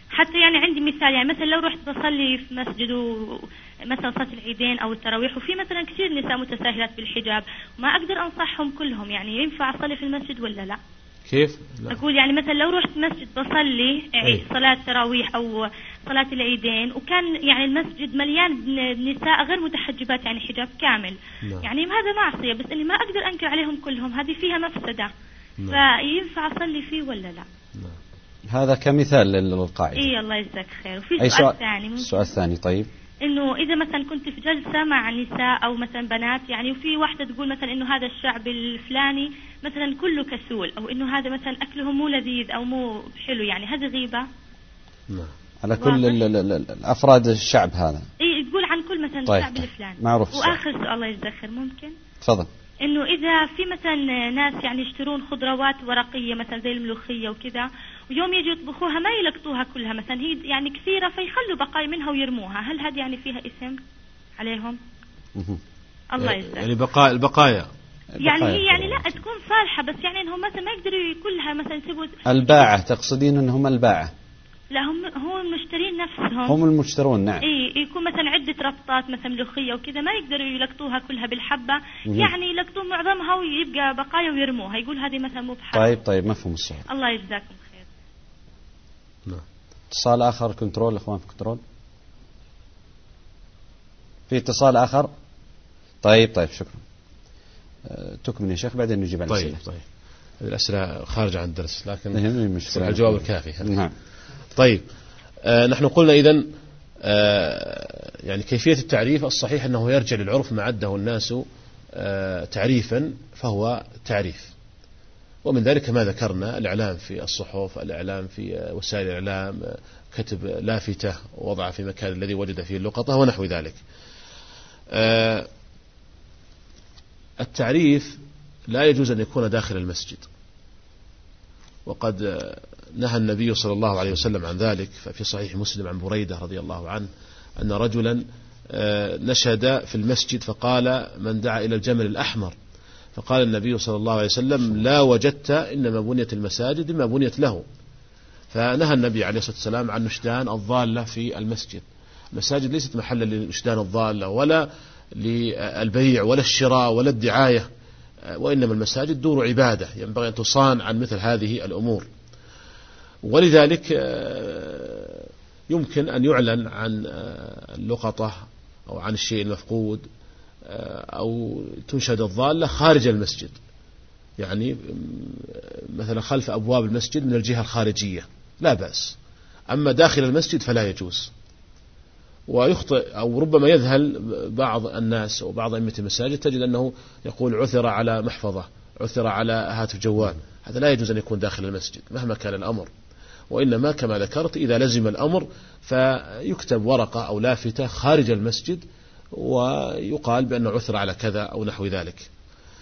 حتى يعني عندي مثال، يعني مثلا لو رحت بصلي في مسجد مثلا صلاة العيدين أو التراويح، وفي مثلا كثير نساء متساهلات بالحجاب، ما أقدر أنصحهم كلهم، يعني ينفع أصلي في المسجد ولا لا؟ كيف؟ لا. أقول يعني مثلا لو رحت مسجد بصلي أي. صلاة تراويح أو صلاة العيدين، وكان يعني المسجد مليان نساء غير متحجبات يعني حجاب كامل، نعم. يعني هذا معصية، بس إني ما أقدر أنكر عليهم كلهم، هذه فيها مفسدة. نعم. فينفع أصلي فيه ولا لا؟ نعم. هذا كمثال للقاعدة. إيه الله يجزاك خير. وفي أي سؤال ثاني. السؤال الثاني طيب. إنه إذا مثلا كنت في جلسة مع نساء أو مثلا بنات يعني، وفي واحدة تقول مثلا إنه هذا الشعب الفلاني مثلا كله كسول، أو إنه هذا مثلا أكله مو لذيذ أو مو حلو، يعني هذه غيبة. نعم. على كل الأفراد الشعب هذا. إيه تقول عن كل مثلا طيب. الشعب الفلاني. معروف. وآخر سؤال الله يجزاك خير ممكن؟ تفضل. إنه إذا في مثلا ناس يعني يشترون خضروات ورقية مثلا زي الملوخية وكذا، ويوم يجوا يطبخوها ما يلقطوها كلها، مثلا هي يعني كثيرة فيخلوا بقايا منها ويرموها، هل هذه يعني فيها اسم عليهم؟ الله يجزاك. يعني بقايا البقايا يعني هي يعني لا تكون صالحة، بس يعني إنهم مثلا ما يقدروا كلها مثلا يسيبوا. الباعة تقصدين إنهم الباعة؟ لا هم هم المشترين نفسهم. هم المشترون نعم. إيه يكون مثلا عدة ربطات مثلا ملوخية وكذا، ما يقدروا يلقطوها كلها بالحبة، مم. يعني يلقطوا معظمها ويبقى بقايا ويرموها، يقول هذه مثلا مو بحق. طيب طيب مفهوم السؤال. الله يجزاكم خير. نعم. اتصال آخر كنترول، أخوان في كنترول. في اتصال آخر. طيب طيب شكرا. أه تكمل يا شيخ بعدين نجيب على الأسئلة. طيب طيب. الأسئلة خارجة عن الدرس لكن الجواب الكافي. نعم. طيب آه نحن قلنا إذن آه يعني كيفية التعريف الصحيح أنه يرجع للعرف ما عده الناس آه تعريفا فهو تعريف، ومن ذلك ما ذكرنا الإعلام في الصحف، الإعلام في وسائل الإعلام، كتب لافتة ووضع في مكان الذي وجد فيه اللقطة ونحو ذلك. آه التعريف لا يجوز أن يكون داخل المسجد، وقد نهى النبي صلى الله عليه وسلم عن ذلك، ففي صحيح مسلم عن بريدة رضي الله عنه أن رجلا نشد في المسجد فقال من دعا إلى الجمل الأحمر، فقال النبي صلى الله عليه وسلم لا وجدت إنما بنيت المساجد ما بنيت له. فنهى النبي عليه الصلاة والسلام عن نشدان الضالة في المسجد. المساجد ليست محلا لنشدان الضالة ولا للبيع ولا الشراء ولا الدعاية، وإنما المساجد دور عبادة ينبغي أن تصان عن مثل هذه الأمور. ولذلك يمكن أن يعلن عن اللقطة أو عن الشيء المفقود أو تنشد الضالة خارج المسجد، يعني مثلا خلف أبواب المسجد من الجهة الخارجية لا بأس، أما داخل المسجد فلا يجوز. ويخطئ أو ربما يذهل بعض الناس أو بعض أئمة المساجد تجد أنه يقول عثر على محفظة، عثر على هاتف جوال، هذا لا يجوز أن يكون داخل المسجد مهما كان الأمر، وإنما كما ذكرت إذا لزم الأمر فيكتب ورقة أو لافتة خارج المسجد ويقال بأنه عثر على كذا أو نحو ذلك.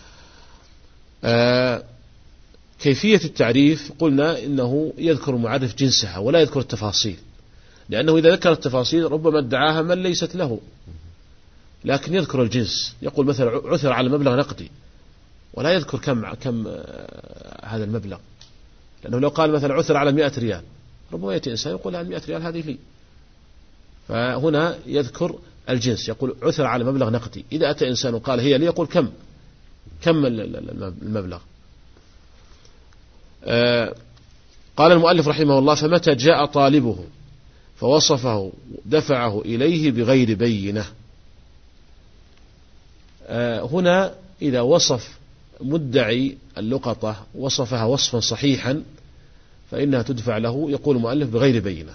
آه كيفية التعريف قلنا إنه يذكر معرف جنسها ولا يذكر التفاصيل، لأنه إذا ذكر التفاصيل ربما ادعاها من ليست له، لكن يذكر الجنس، يقول مثلا عثر على مبلغ نقدي ولا يذكر كم كم هذا المبلغ، لأنه لو قال مثلا عثر على مئة ريال ربما يأتي إنسان يقول هذه مئة ريال هذه لي، فهنا يذكر الجنس، يقول عثر على مبلغ نقدي. إذا أتى إنسان وقال هي لي يقول كم كم المبلغ. آه قال المؤلف رحمه الله فمتى جاء طالبه فوصفه دفعه إليه بغير بينة. آه هنا إذا وصف مدعي اللقطة وصفها وصفا صحيحا فإنها تدفع له، يقول المؤلف بغير بينة.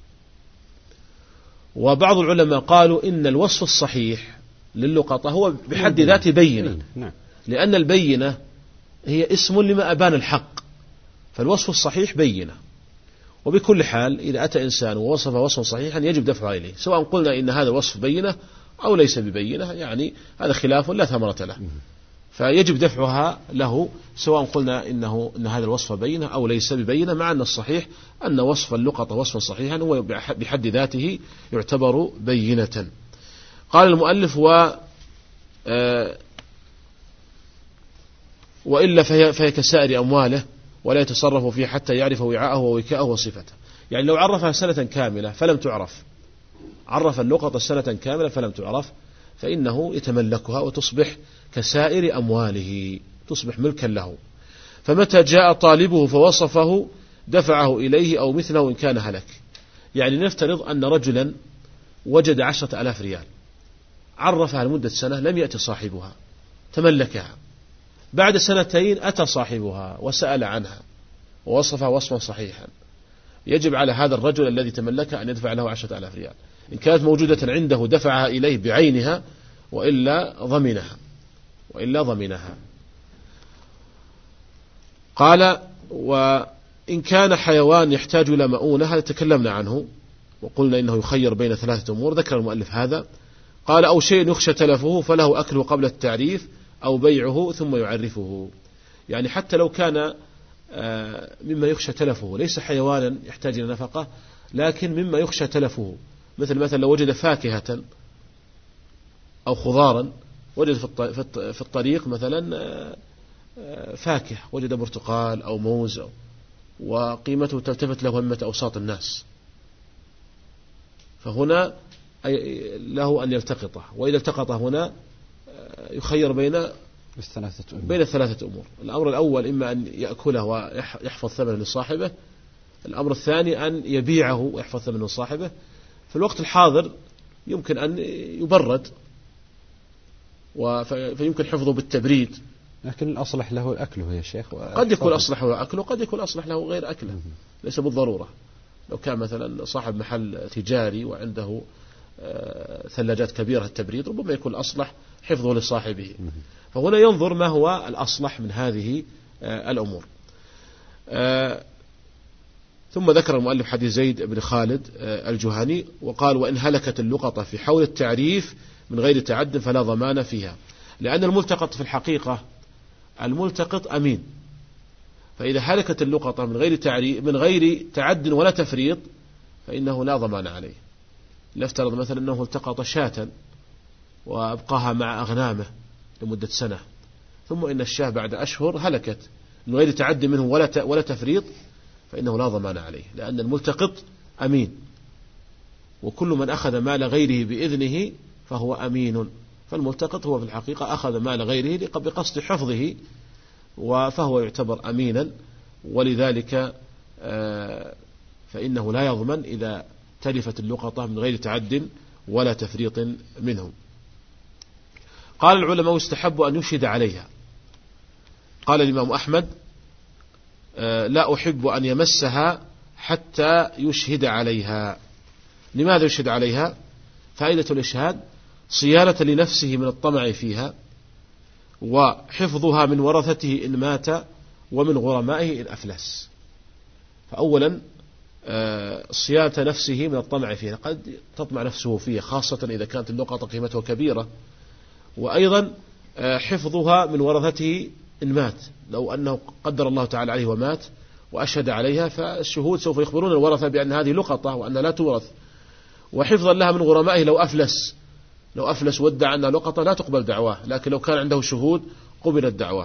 وبعض العلماء قالوا إن الوصف الصحيح للقطة هو بحد ذاته بينة، لأن البينة هي اسم لما أبان الحق، فالوصف الصحيح بينة. وبكل حال إذا أتى إنسان ووصف وصفا صحيحا يجب دفعه إليه، سواء قلنا إن هذا الوصف بينة أو ليس ببينة، يعني هذا خلاف لا ثمرة له، فيجب دفعها له سواء قلنا إنه إن هذا الوصف بينة أو ليس ببينة، مع أن الصحيح أن وصف اللقطة وصفا صحيحا هو بحد ذاته يعتبر بينة. قال المؤلف و وإلا فهي, فهي كسائر أمواله ولا يتصرف فيه حتى يعرف وعاءه ووكاءه وصفته. يعني لو عرفها سنة كاملة فلم تعرف، عرف اللقطة سنة كاملة فلم تعرف، فإنه يتملكها وتصبح كسائر أمواله، تصبح ملكا له. فمتى جاء طالبه فوصفه دفعه إليه أو مثله إن كان هلك. يعني نفترض أن رجلا وجد عشرة ألاف ريال، عرفها لمدة سنة، لم يأتي صاحبها، تملكها. بعد سنتين أتى صاحبها وسأل عنها ووصفها وصفا صحيحا، يجب على هذا الرجل الذي تملكها أن يدفع له عشرة ألاف ريال. إن كانت موجودة عنده دفعها إليه بعينها، وإلا ضمنها وإلا ضمنها. قال: وإن كان حيوان يحتاج إلى مؤونة، هذا تكلمنا عنه وقلنا إنه يخير بين ثلاثة أمور، ذكر المؤلف هذا. قال: أو شيء يخشى تلفه فله أكله قبل التعريف أو بيعه ثم يعرفه. يعني حتى لو كان مما يخشى تلفه، ليس حيوانا يحتاج إلى نفقة، لكن مما يخشى تلفه، مثل مثلا لو وجد فاكهة أو خضارا، وجد في الطريق مثلا فاكهة، وجد برتقال أو موز وقيمته تلتفت له همة أوساط الناس، فهنا له أن يلتقطه. وإذا التقط هنا يخير بين الثلاثة أمور. بين الثلاثة أمور. الأمر الأول إما أن يأكله ويحفظ ثمنه لصاحبه، الأمر الثاني أن يبيعه ويحفظ ثمنه لصاحبه. في الوقت الحاضر يمكن أن يبرد فيمكن حفظه بالتبريد، لكن الأصلح له أكله يا شيخ. قد يكون أصلح له أكله، قد يكون أصلح له غير أكله، ليس بالضرورة. لو كان مثلا صاحب محل تجاري وعنده ثلاجات كبيرة التبريد، ربما يكون الأصلح حفظه لصاحبه. فهنا ينظر ما هو الأصلح من هذه الأمور. ثم ذكر المؤلف حديث زيد بن خالد الجهني وقال: وإن هلكت اللقطة في حول التعريف من غير تعد فلا ضمان فيها، لأن الملتقط في الحقيقة الملتقط أمين، فإذا هلكت اللقطة من غير تعريف من غير تعد ولا تفريط فإنه لا ضمان عليه. نفترض مثلا أنه التقط شاة وأبقاها مع أغنامه لمدة سنة، ثم إن الشاة بعد أشهر هلكت من غير تعد منه ولا ولا تفريط، فإنه لا ضمان عليه، لأن الملتقط أمين، وكل من أخذ مال غيره بإذنه فهو أمين. فالملتقط هو في الحقيقة أخذ مال غيره بقصد حفظه، فهو يعتبر أمينا، ولذلك فإنه لا يضمن إذا تلفت اللقطة من غير تعد ولا تفريط منه. قال العلماء: يستحب أن يشهد عليها. قال الإمام أحمد: لا أحب أن يمسها حتى يشهد عليها. لماذا يشهد عليها؟ فائدة الإشهاد صيانة لنفسه من الطمع فيها، وحفظها من ورثته إن مات، ومن غرمائه إن أفلس. فأولا صيانة نفسه من الطمع فيها، قد تطمع نفسه فيها خاصة إذا كانت اللقطة قيمتها كبيرة، وأيضا حفظها من ورثته إن مات، لو أنه قدر الله تعالى عليه ومات وأشهد عليها، فالشهود سوف يخبرون الورثة بأن هذه لقطة وأنها لا تورث. وحفظا لها من غرمائه لو أفلس، لو أفلس وادعى أنها لقطة لا تقبل دعواه، لكن لو كان عنده شهود قبلت دعواه.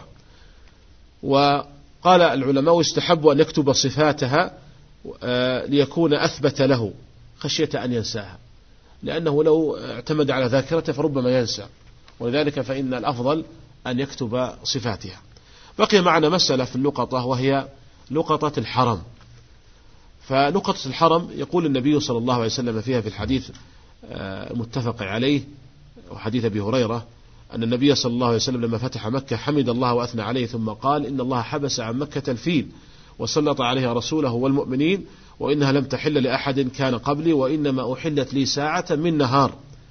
وقال العلماء: يستحب أن يكتب صفاتها ليكون أثبت له خشية أن ينساها، لأنه لو اعتمد على ذاكرته فربما ينسى، ولذلك فإن الأفضل أن يكتب صفاتها. بقي معنا مسألة في اللقطة، وهي لقطة الحرم. فلقطة الحرم يقول النبي صلى الله عليه وسلم فيها في الحديث المتفق عليه وحديث أبي هريرة أن النبي صلى الله عليه وسلم لما فتح مكة حمد الله وأثنى عليه، ثم قال: إن الله حبس عن مكة الفيل وسلط عليها رسوله والمؤمنين، وإنها لم تحل لأحد كان قبلي، وإنما أحلت لي ساعة من نهار،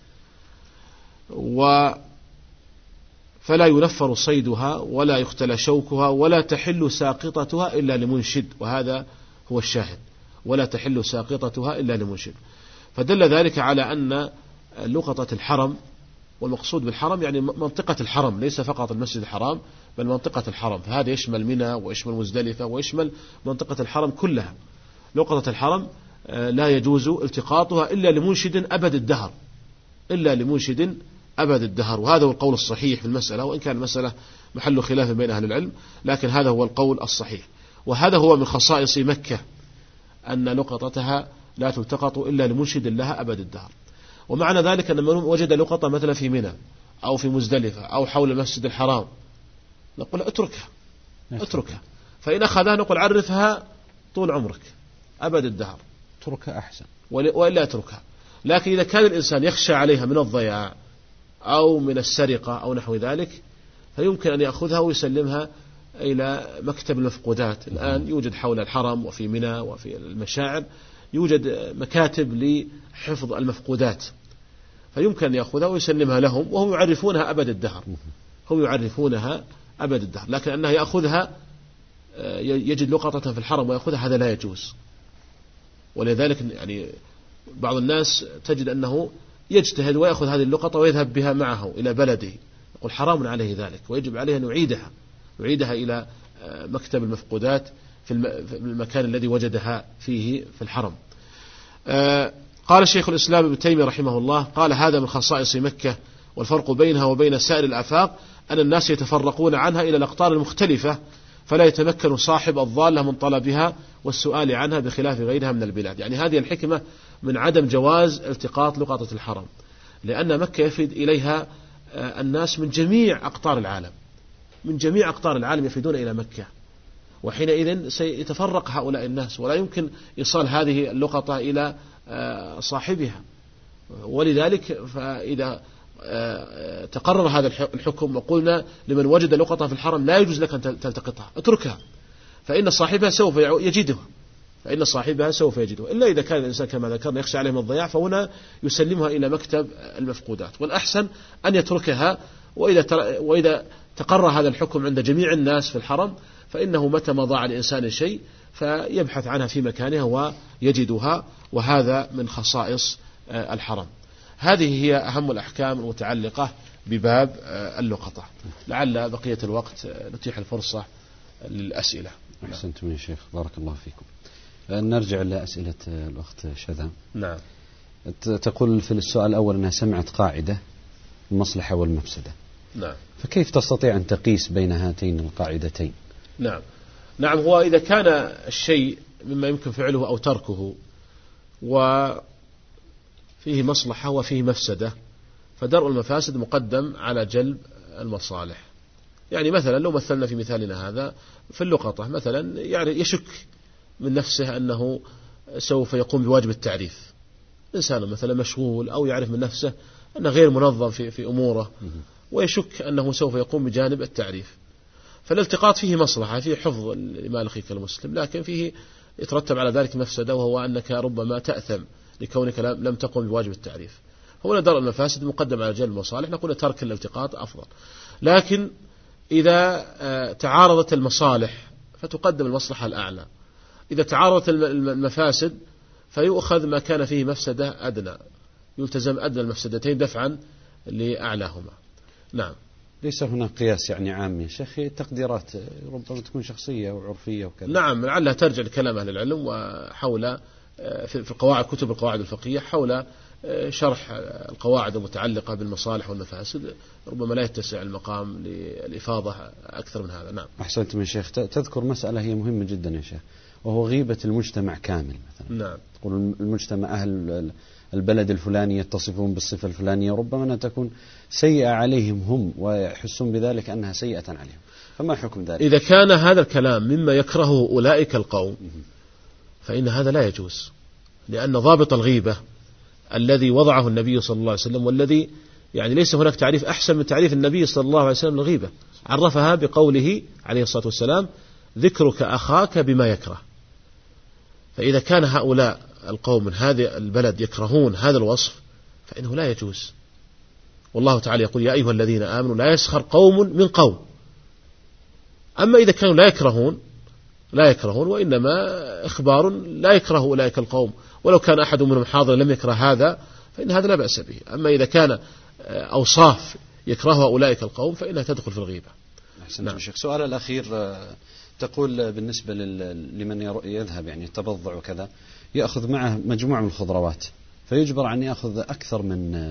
و فلا ينفر صيدها ولا يختل شوكها ولا تحل ساقطتها إلا لمنشد. وهذا هو الشاهد: ولا تحل ساقطتها إلا لمنشد. فدل ذلك على أن لقطة الحرم، والمقصود بالحرم يعني منطقة الحرم، ليس فقط المسجد الحرام بل منطقة الحرم، فهذا يشمل منى ويشمل مزدلفة ويشمل منطقة الحرم كلها. لقطة الحرم لا يجوز التقاطها إلا لمنشد أبد الدهر، إلا لمنشد أبد الدهر. وهذا هو القول الصحيح في المسألة، وإن كان المسألة محل خلاف بين أهل العلم، لكن هذا هو القول الصحيح. وهذا هو من خصائص مكة، أن لقطتها لا تلتقط إلا لمنشد لها أبد الدهر. ومعنى ذلك أن من وجد لقطة مثلا في منى أو في مزدلفة أو حول المسجد الحرام نقول اتركها اتركها، فإن أخذها نقول عرفها طول عمرك أبد الدهر، اتركها أحسن وإلا اتركها. لكن إذا كان الإنسان يخشى عليها من الضياع أو من السرقة أو نحو ذلك فيمكن أن يأخذها ويسلمها إلى مكتب المفقودات. الآن يوجد حول الحرم وفي منى وفي المشاعر يوجد مكاتب لحفظ المفقودات، فيمكن أن يأخذها ويسلمها لهم وهم يعرفونها أبد الدهر، هم يعرفونها أبد الدهر. لكن أنها يأخذها يجد لقطة في الحرم ويأخذها هذا لا يجوز. ولذلك يعني بعض الناس تجد أنه يجتهد ويأخذ هذه اللقطة ويذهب بها معه إلى بلده، يقول حرام عليه ذلك ويجب عليه أن يعيدها يعيدها إلى مكتب المفقودات في المكان الذي وجدها فيه في الحرم. قال شيخ الإسلام ابن تيمية رحمه الله قال هذا من خصائص مكة، والفرق بينها وبين سائر الآفاق أن الناس يتفرقون عنها إلى الأقطار المختلفة، فلا يتمكن صاحب الضالة من طلبها والسؤال عنها بخلاف غيرها من البلاد. يعني هذه الحكمة من عدم جواز التقاط لقطة الحرم، لأن مكة يفد إليها الناس من جميع أقطار العالم، من جميع أقطار العالم يفيدون إلى مكة، وحينئذ سيتفرق هؤلاء الناس ولا يمكن إيصال هذه اللقطة إلى صاحبها. ولذلك فإذا تقرر هذا الحكم وقلنا لمن وجد لقطة في الحرم لا يجوز لك أن تلتقطها، اتركها، فإن صاحبها سوف يجدها فإن صاحبها سوف يجدها إلا إذا كان الإنسان كما ذكرنا يخشى عليه من الضياع، فهنا يسلمها إلى مكتب المفقودات. والأحسن أن يتركها، وإذا وإذا تقرر هذا الحكم عند جميع الناس في الحرم فإنه متى ما ضاع الإنسان شيء فيبحث عنها في مكانها ويجدها، وهذا من خصائص الحرم. هذه هي أهم الأحكام المتعلقة بباب اللقطة. لعل بقية الوقت نتيح الفرصة للأسئلة. أحسنتم يا شيخ، بارك الله فيكم. نرجع لأسئلة الأخت شذا. نعم. تقول في السؤال الأول أنها سمعت قاعدة المصلحة والمفسدة. نعم. فكيف تستطيع أن تقيس بين هاتين القاعدتين؟ نعم نعم هو إذا كان الشيء مما يمكن فعله أو تركه وفيه مصلحة وفيه مفسدة فدرء المفاسد مقدم على جلب المصالح. يعني مثلا لو مثلنا في مثالنا هذا في اللقطة مثلا يعني يشك من نفسه أنه سوف يقوم بواجب التعريف، إنسان مثلا مشغول أو يعرف من نفسه أنه غير منظم في, في أموره ويشك أنه سوف يقوم بجانب التعريف، فالالتقاط فيه مصلحة، فيه حفظ لمال أخيك المسلم، لكن فيه يترتب على ذلك مفسدة، وهو أنك ربما تأثم لكونك لم تقم بواجب التعريف. هنا درء المفاسد مقدم على جلب المصالح، نقول ترك الالتقاط أفضل. لكن إذا تعارضت المصالح فتقدم المصلحة الأعلى، إذا تعارضت المفاسد فيؤخذ ما كان فيه مفسدة أدنى، يلتزم أدنى المفسدتين دفعا لأعلاهما. نعم. ليس هناك قياس يعني عام يا شيخ، تقديرات ربما تكون شخصية وعرفية وكذا. نعم لعلها ترجع لكلام أهل العلم وحول في القواعد كتب القواعد الفقهية حول شرح القواعد المتعلقة بالمصالح والمفاسد، ربما لا يتسع المقام للإفاضة أكثر من هذا. نعم. أحسنتم يا شيخ. تذكر مسألة هي مهمة جدا يا شيخ، وهو غيبة المجتمع كامل مثلا. نعم. تقول المجتمع أهل البلد الفلاني يتصفون بالصفة الفلانية، ربما أنها تكون سيئة عليهم هم ويحسون بذلك أنها سيئة عليهم، فما حكم ذلك؟ إذا كان هذا الكلام مما يكرهه أولئك القوم فإن هذا لا يجوز، لأن ضابط الغيبة الذي وضعه النبي صلى الله عليه وسلم، والذي يعني ليس هناك تعريف أحسن من تعريف النبي صلى الله عليه وسلم للغيبة، عرفها بقوله عليه الصلاة والسلام ذكرك أخاك بما يكره. فإذا كان هؤلاء القوم من هذا البلد يكرهون هذا الوصف فإنه لا يجوز. والله تعالى يقول يا أيها الذين آمنوا لا يسخر قوم من قوم. أما إذا كانوا لا يكرهون لا يكرهون وإنما إخبار لا يكره أولئك القوم، ولو كان أحد منهم حاضر لم يكره هذا فإن هذا لا بأس به. أما إذا كان أوصاف يكرهها أولئك القوم فإنها تدخل في الغيبة. نعم. شيخ سؤال الأخير، تقول بالنسبة لمن يذهب يعني يتبضع وكذا يأخذ معه مجموعة من الخضروات فيجبر أن يأخذ أكثر من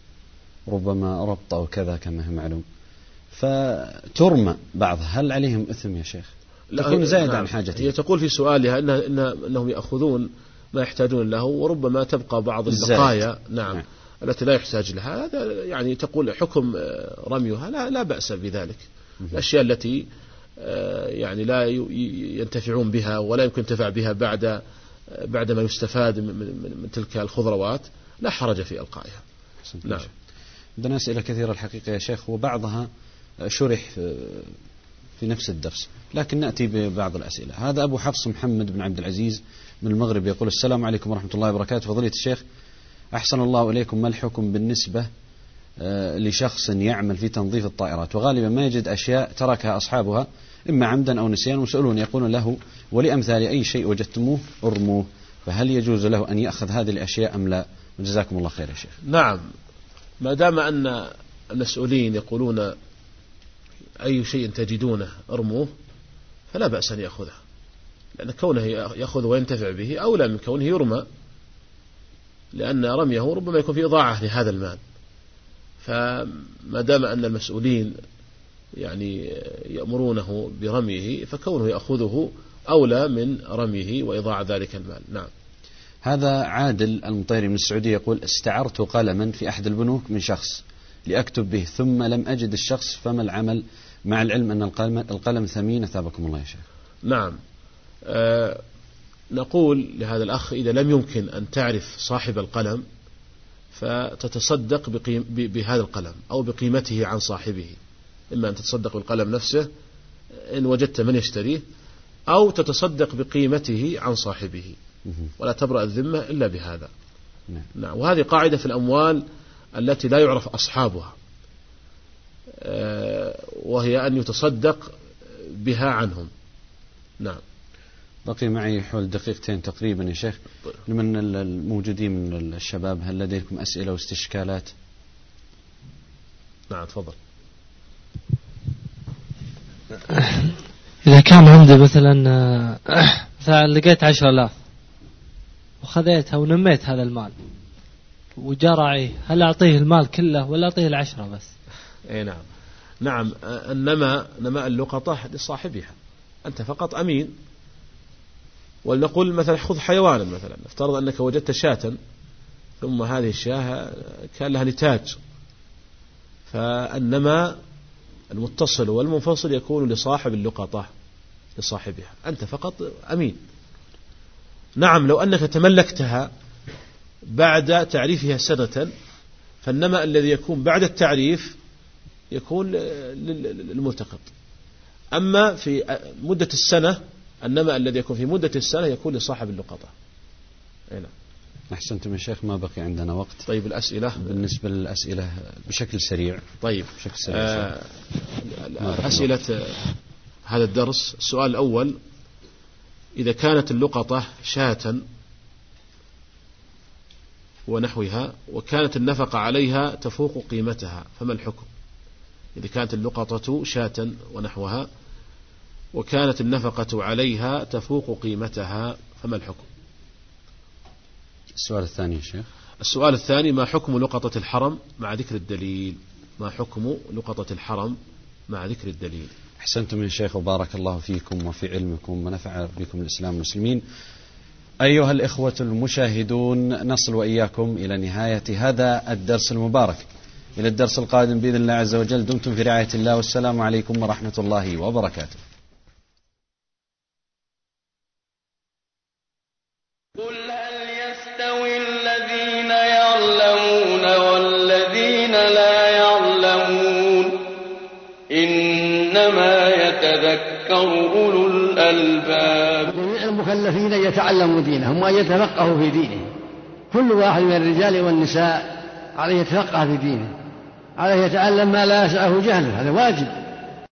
ربما ربطة وكذا كما هو معلوم، فترمى بعضها، هل عليهم إثم يا شيخ؟ تكون زائدة عن حاجته. هي تقول في سؤالها إنها إنها إنهم يأخذون ما يحتاجون له، وربما تبقى بعض البقايا نعم, نعم التي لا يحتاج لها. هذا يعني تقول حكم رميها لا, لا بأس بذلك. الأشياء التي يعني لا ينتفعون بها ولا يمكن ينتفع بها بعد بعد ما يستفاد من تلك الخضروات لا حرج في إلقائها. نعم. عندنا أسئلة كثيرة الحقيقة يا شيخ، وبعضها شرح في نفس الدرس، لكن نأتي ببعض الأسئلة. هذا أبو حفص محمد بن عبد العزيز من المغرب يقول: السلام عليكم ورحمة الله وبركاته. فضيلة الشيخ أحسن الله إليكم، ما الحكم بالنسبة لشخص يعمل في تنظيف الطائرات وغالبا ما يجد أشياء تركها أصحابها إما عمدا أو نسيان، وسألون يقولون له ولأمثال أي شيء وجدتموه ارموه، فهل يجوز له أن يأخذ هذه الأشياء أم لا؟ وجزاكم الله خير يا شيخ. نعم، ما دام أن المسؤولين يقولون أي شيء تجدونه ارموه فلا بأس أن يأخذه، لأن كونه يأخذ وينتفع به أولى من كونه يرمى، لأن رميه ربما يكون فيه إضاعة لهذا المال. فما دام أن المسؤولين يعني يأمرونه برميه فكونه يأخذه أولى من رميه وإضاعة ذلك المال. نعم. هذا عادل المطيري من السعودية يقول: استعرت قلما في أحد البنوك من شخص لأكتب به ثم لم أجد الشخص، فما العمل مع العلم أن القلم, القلم ثمين أثابكم الله يا شيخ؟ نعم. آه نقول لهذا الأخ: إذا لم يمكن أن تعرف صاحب القلم فتتصدق بقيم بهذا القلم أو بقيمته عن صاحبه، إما أن تتصدق بالقلم نفسه إن وجدت من يشتريه، أو تتصدق بقيمته عن صاحبه، ولا تبرأ الذمة إلا بهذا. نعم. وهذه قاعدة في الأموال التي لا يعرف أصحابها، وهي أن يتصدق بها عنهم. نعم. بقي معي حول دقيقتين تقريبا يا شيخ. من الموجودين من الشباب هل لديكم أسئلة واستشكالات؟ نعم تفضل. إذا كان عندي مثلا مثلا لقيت عشرة آلاف وخذيتها ونميت هذا المال وجرعي، هل أعطيه المال كله ولا أعطيه العشرة بس؟ أي نعم. نعم، النماء نماء اللقطة لصاحبها، أنت فقط أمين. ولنقول مثلا خذ حيوانا، مثلا افترض أنك وجدت شاة ثم هذه الشاة كان لها نتاج، فالنماء المتصل والمنفصل يكون لصاحب اللقطة لصاحبها، أنت فقط أمين. نعم، لو أنك تملكتها بعد تعريفها سنة فالنماء الذي يكون بعد التعريف يكون للملتقط. أما في مدة السنة النماء الذي يكون في مدة السنة يكون لصاحب اللقطة. نعم. أحسنتم يا شيخ، ما بقي عندنا وقت. طيب الأسئلة بالنسبة للأسئلة بشكل سريع. طيب بشكل سريع. آه أسئلة هذا الدرس. السؤال الأول: إذا كانت اللقطة شاة ونحوها وكانت النفقة عليها تفوق قيمتها فما الحكم؟ إذا كانت اللقطة شاة ونحوها وكانت النفقة عليها تفوق قيمتها فما الحكم؟ السؤال الثاني يا شيخ. السؤال الثاني: ما حكم لقطة الحرم مع ذكر الدليل؟ ما حكم لقطة الحرم مع ذكر الدليل؟ أحسنتم يا شيخ وبارك الله فيكم وفي علمكم ونفع بكم الإسلام والمسلمين. أيها الإخوة المشاهدون، نصل وإياكم إلى نهاية هذا الدرس المبارك. إلى الدرس القادم بإذن الله عز وجل. دمتم في رعاية الله، والسلام عليكم ورحمة الله وبركاته. قل هل يستوي الذين يعلمون والذين لا يعلمون؟ إنما يتذكر أولو الألباب. جميع المكلفين يتعلموا دينهم وأن يتفقهوا في دينهم. كل واحد من الرجال والنساء عليه يتفقه في دينه، عليه يتعلم ما لا يسعه جهله، هذا واجب.